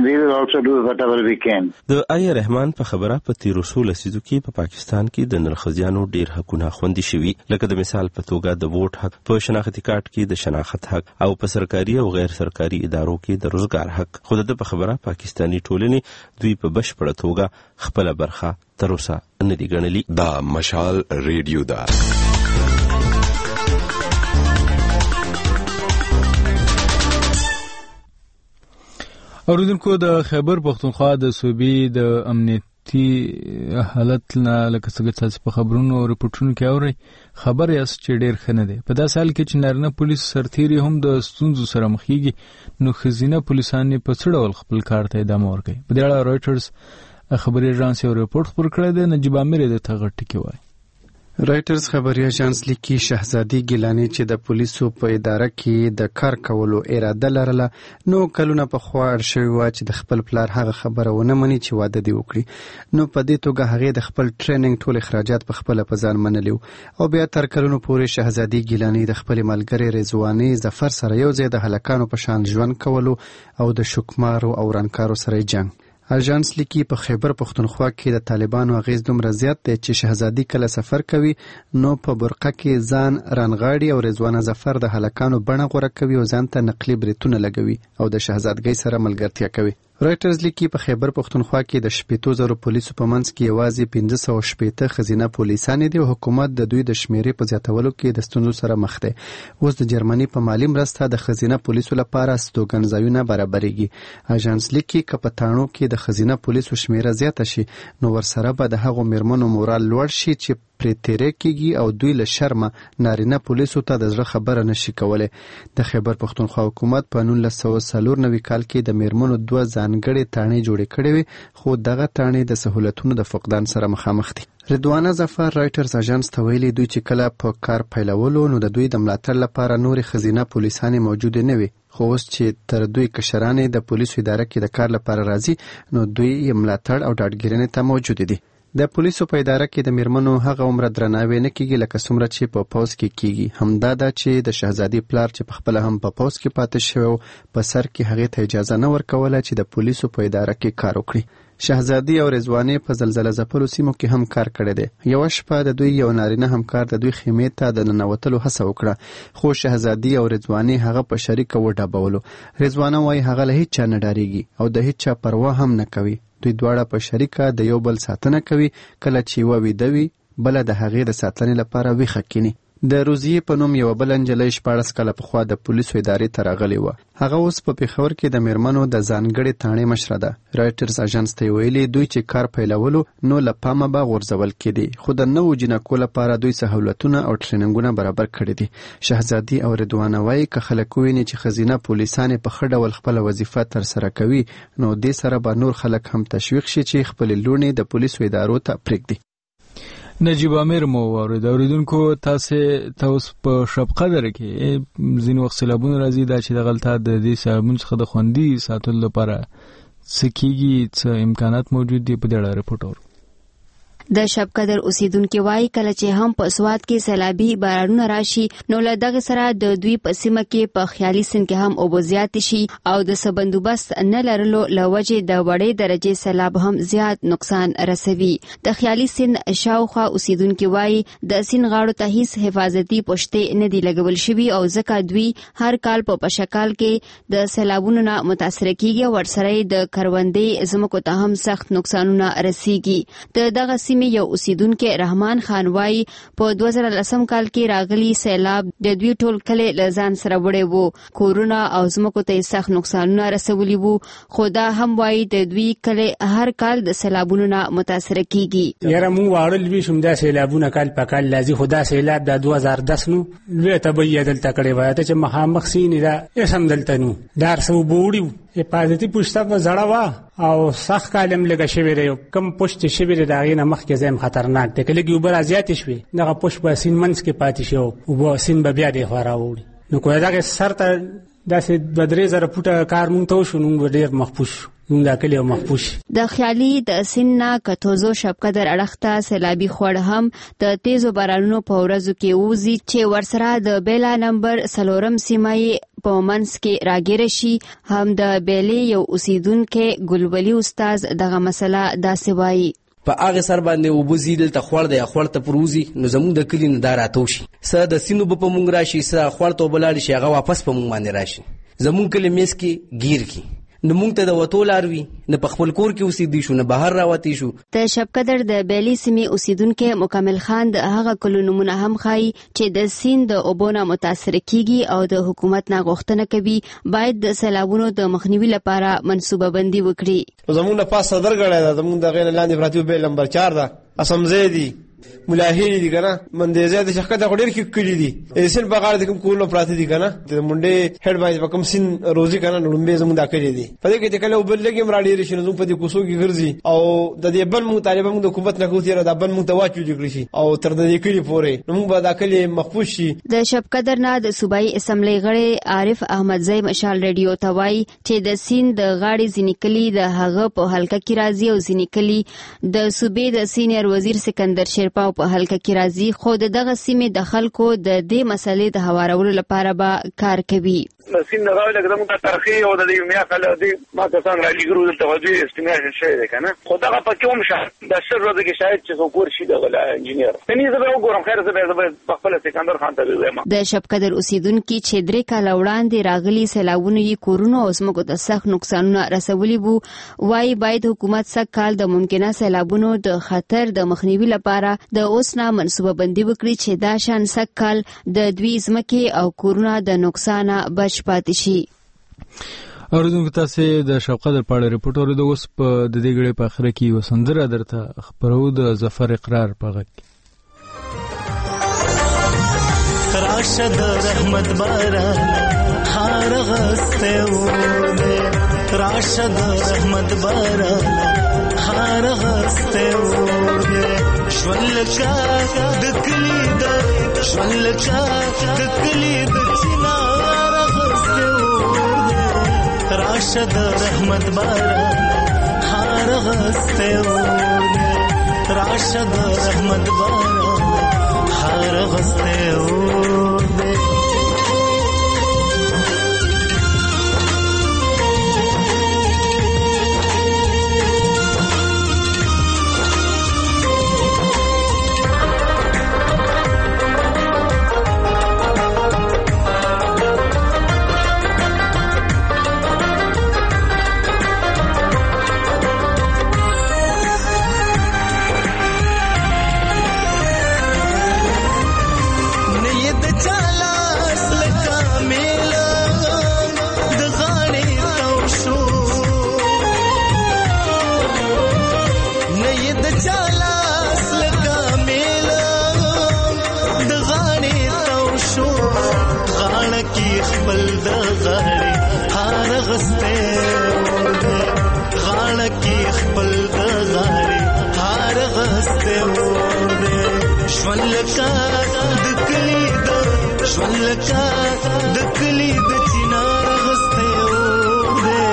د آی رحمان په خبره په 1300 لسیزو کې په پاکستان کې د نرخزیانو ډیر حقونه خوندي شوي، لکه د مثال په توګه د ووټ حق، په شناخت کارت کې د شناخت حق او په سرکاري او غیر سرکاري ادارو کې د روزګار حق. خو د په خبره پاکستانی ټولنې دوی په بشپړه توګه خپل برخه تر اوسه نه دي ګڼلي. دا مشال ریډیو دا اوریدونکو د خیبر پښتونخوا د صوبې د امنیتي حالت نه لکه څنګه تاسو په خبرونو او رپورټونو کې اورئ خبر یاست چې ډیر ښه نه دی. په داسې حال کې چې نارینه پولیس سرتیري هم د ستونزو سره مخېږي نو ښځینه پولیسان په څه ډول خپل کار ته ادامه ورکوي. په دې اړه رویټرز خبري ایجنسی یو رپورټ خپور کړی دی. نجیب امیر د تغړ ټکی وایي. رایټرز خبري اژانس لیکي شهزادي ګیلانی چې د پولیسو په اداره کې د کار کولو اراده لرله نو کلونه په خوا شوی و چې د خپل پلار هغه خبره ونه مني چې واده دی وکړي. نو په دې توګه هغه د خپل ټریننګ ټول اخراجات په خپل په ځان منلیو او بیا تر کلونو پورې شهزادي ګیلانی د خپل ملګری رضواني ظفر سره یو ځای د هلکانو په شان ژوند کولو او د شکمارو او رانکارو سره جنگ. اژانس لیکي په خیبر پښتونخوا کې د طالبانو اغیز دومره زیات دی چې شهزادي کله سفر کوي نو په برقه کې ځان رانغاړي او رضوان ظفر د هلکانو بڼه غوره کوي او ځان ته نقلي بریتونه لګوي او د شهزادګۍ سره ملګرتیا کوي. رایټرز لیکي په خیبر پښتونخوا کې د 7,000 پولیسو په منځ کې یوازې 560 ښځینه پولیسان دي او حکومت د دوی د شمیرې په زیاتولو کې د ستونزو سره مخ دی. اوس د جرمني په مالی مرسته د ښځینه پولیسو لپاره استوګنځایونه برابرېږي. اژانس لیکي که په تاڼو کې د ښځینه پولیسو شمیره زیاته شي نو ورسره به د هغو میرمنو مورال لوړ شي چې پرې تیری کېږي او دوی له شرمه نارینه پولیسو ته د زړه خبره نشي کولی. د خیبر پښتونخوا حکومت په 1994 کال کې د میرمنو 2 ځانګړې تاڼې جوړې کړې وې خو دغه تاڼې د سهولتونو د فقدان سره مخامخ دي. رضوانه ظفر رایټرز اژانس ته ویلي دوی چې کله په کار پیلولو نو د دوی د ملاتړ لپاره نورې ښځینه پولیسانې موجودې نه وي خو اوس چې تر دوی کشرانې د پولیسو اداره کې د کار لپاره راځي نو دوی یې ملاتړ او ډاډګیرنې ته موجود دي. د پولیسو په اداره کې د میرمنو هغه عمره درناوی نه کیږي لکه څومره چې په پوز کې کیږي. همدا ده چې د شهزادي پلار چې په خپل هم په پوز کې پاتې شوی په سر کې هغه ته اجازه نه ورکوله چې د پولیسو په اداره کې کار وکړي. شهزادي او رضواني په زلزلہ ځپلو سیمو کې هم کار کړی دی. یو شپه د دوی یو نارینه همکار د دوی خیمې ته د ننوتلو هڅه وکړه خو شهزادي او رضواني هغه په شریکه وډبولو. رضوانه وايي هغه له هیڅ چا نه ډاریږي او د هیڅ چا پروا هم نه کوي. دوی دواړه په شریکه د یو بل ساتنه کوي، کله چې یوه ویده وي بله د هغې د ساتنې لپاره ویښه کیني. د روزیې په نوم یوه بله نجلۍ 14 کاله پخوا د پولیسو ادارې ته راغلې وه. هغه اوس په پېښور کې د میرمنو د ځانګړې تاڼې مشره ده. رایټرز اژانس ته ویلي دوی چې کار پیلولو نو له پامه به غورځول کېدي خو د نوو جنکو لپاره دوی سهولتونه او ټریننګونه برابر کړي دي. شهزادي او رضوانه وایي که خلک وویني چې ښځینه پولیسانې په ښه ډول خپله وظیفه ترسره کوي نو دې سره به نور خلک هم تشویق شي چې خپلې لوڼې د پولیسو ادارو ته پرېږدي. نجیب امیر مو واورید. اوریدونکو تاسو په شب قدر کې ځینې وخت سیلابونه راځي دا چې د غلطه د دې سیلابونو څخه د خوندي ساتلو لپاره څه کېږي، څه امکانات موجود دي، په دې اړه رپورټ اورو. د شبقدر اوسیدونکو وايي کله چې هم په سواد کې سیلابي بارانونه راشي نو له دغه سره د دوی په سیمه کې په خیالي سند کې هم اوبه زیات شي او د سبندوبست نه لرلو لوجه د وړې درجه سیلاب هم زیات نقصان رسوي. د خیالي سند شاوخوا اوسیدونکو وايي د سیند غاړو ته هیڅ حفاظتي پوښتې نه دی لګول شوی او ځکه دوی هر کال په پشکال کې د سیلابونو نه متاثر کیږي او ورسره د کروندې زمکو ته هم سخت نقصانونه رسیږي. د دغه یو اوسیدونکو رحمان خان وايي په 2010 کال کې راغلي سیلاب د دوی ټول کلی لزان سره وړي وو کورونه او زمکو ته سخت نقصانونه رسولي وو خو دا هم وايي د دوی کلی هر کال د سیلابونو نه متاثر کیږي. یاره مو واړل وی شوم دا سیلابونه کال په کال لازم خدا سیلاب د 2010 نو لوی تبعیه دلته کړي وای ته چې مخامخ سینې دا اسم دلته نو دار سو بوړي حفاظتي پوښتنه زړه وا او سخت کالم لګه شوی دی کم پوښت شوی دی دا غینه مخ کې زم خطرناک دی کله کې اوبر ازیات شوی دغه پوښ په سین منس کې پاتې شو او په سین به بیا دی خراوړي نو کوی دا سر ته داسې 2000 فوټه کار مونږ ته شو نو ډیر مخپوش دا کلی مخپوش. د خیالي د سینا کتوزو شبقدر اړخته سیلابي خوړ هم د تیزو بارانونو په ورځو کې وزي چې ورسره د بیلا نمبر 4 سیمه په منس کې راګیر شي. هم د بیلې یو اوسیدونکو ګلولي استاد دغه مسله داسې وایي په هغه سر باندې وبزیدل ته خوړ دی خوړ ته پروزي نو زموږ د کلی نه داراتو شي سره د سینو په مونږ راشي سره خوړ ته بلال شي هغه واپس په مونږ باندې راشي زموږ کلی میس کې گیر کی نو مونږ ته د وټول اروي نه په خپل کور کې اوسېدي شو نه بهر راوتی شو. د شبقدر د بیلی سیمې اوسیدونکو مکمل خان د هغه کلو نمونه هم خای چې د سیند د اوبونه متاثر کیږي او د حکومت نه غوښتنه کوي باید د سیلابونو د مخنیوي لپاره منصوبه بندي وکړي. زموږ نه پاس صدر غړی دا زموږ د غیر لاندې پراتیو بیل نمبر 4 دا اسم زیدی ملاهری دي کنه مندیزه د شخصه د غډیر کې کلی دي سین په غاړه د کوم کولو پراته دي کنه د منډه هډ باندې په کوم سین روزي کنه نړمبه زموږ دا کړی دي په دې کې چې کله وبل لګي مراډي رشي نو په دې کوسو کې ګرځي او د دې بن مو طالبان د حکومت نه کوتي را د بن مو ته واچو جوړ شي او تر دې کلی پورې نو به دا کلی مخفوش شي. د شبقدر نه د صوبایي اسمبلی غړي عارف احمد زئی مشال ریډیو ته وایي چې د سین د غاړي ځینې کلی د هغه په حلقه کې راځي او ځینې کلی د صوبې د سینیئر وزیر سکندر شیرپا په حلقه کې راځي خو دغه سیمې د خلکو د دې مسلې د هوارولو لپاره به کار کوي. سین غاړه لکه موږ تاریخي او د دې میا کله دې ما ته څنګه راځي ګرو د توجه استعمال شوی دی کنه خو دا په کوم شهر د شر ورځ کې شاید چې څوک شي د غلا انجنیر تني زه به وګورم خیر زه به خپل سکندر خان ته وایم. د شبقدر اوسیدونکو چې درې کال وړاندې راغلي سیلابونه یې کورونو او زموږ د سخت نقصانونه رسولي وو وايي باید حکومت سږ کال د ممکنه سیلابونو د خطر د مخنیوي لپاره د اوسنا منصوبه بندي وکړي چې دا شان سږ کال د دوی ځمکې او کورونه د نقصانه بچ پاتې شي. اوریدونکو تاسو د شبقدر په اړه ریپورت اوریدو اوس په د دې غړي په اخر کې وسندره درته خبرو د ظفر اقرار په غږ راشد رحمت باران هار غسته و راشد رحمت باران هار غسته و شولکا دکلی د شولکا دکلی د چنار غسته و راشد رحمت باران هار غسته و راشد رحمت باران هار غسته و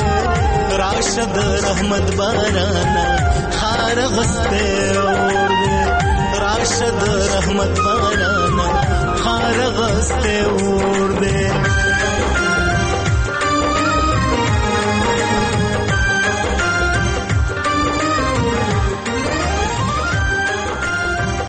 راشد رحمت بارانا خار غسته راشد رحمت بارانا خار غسته اور دے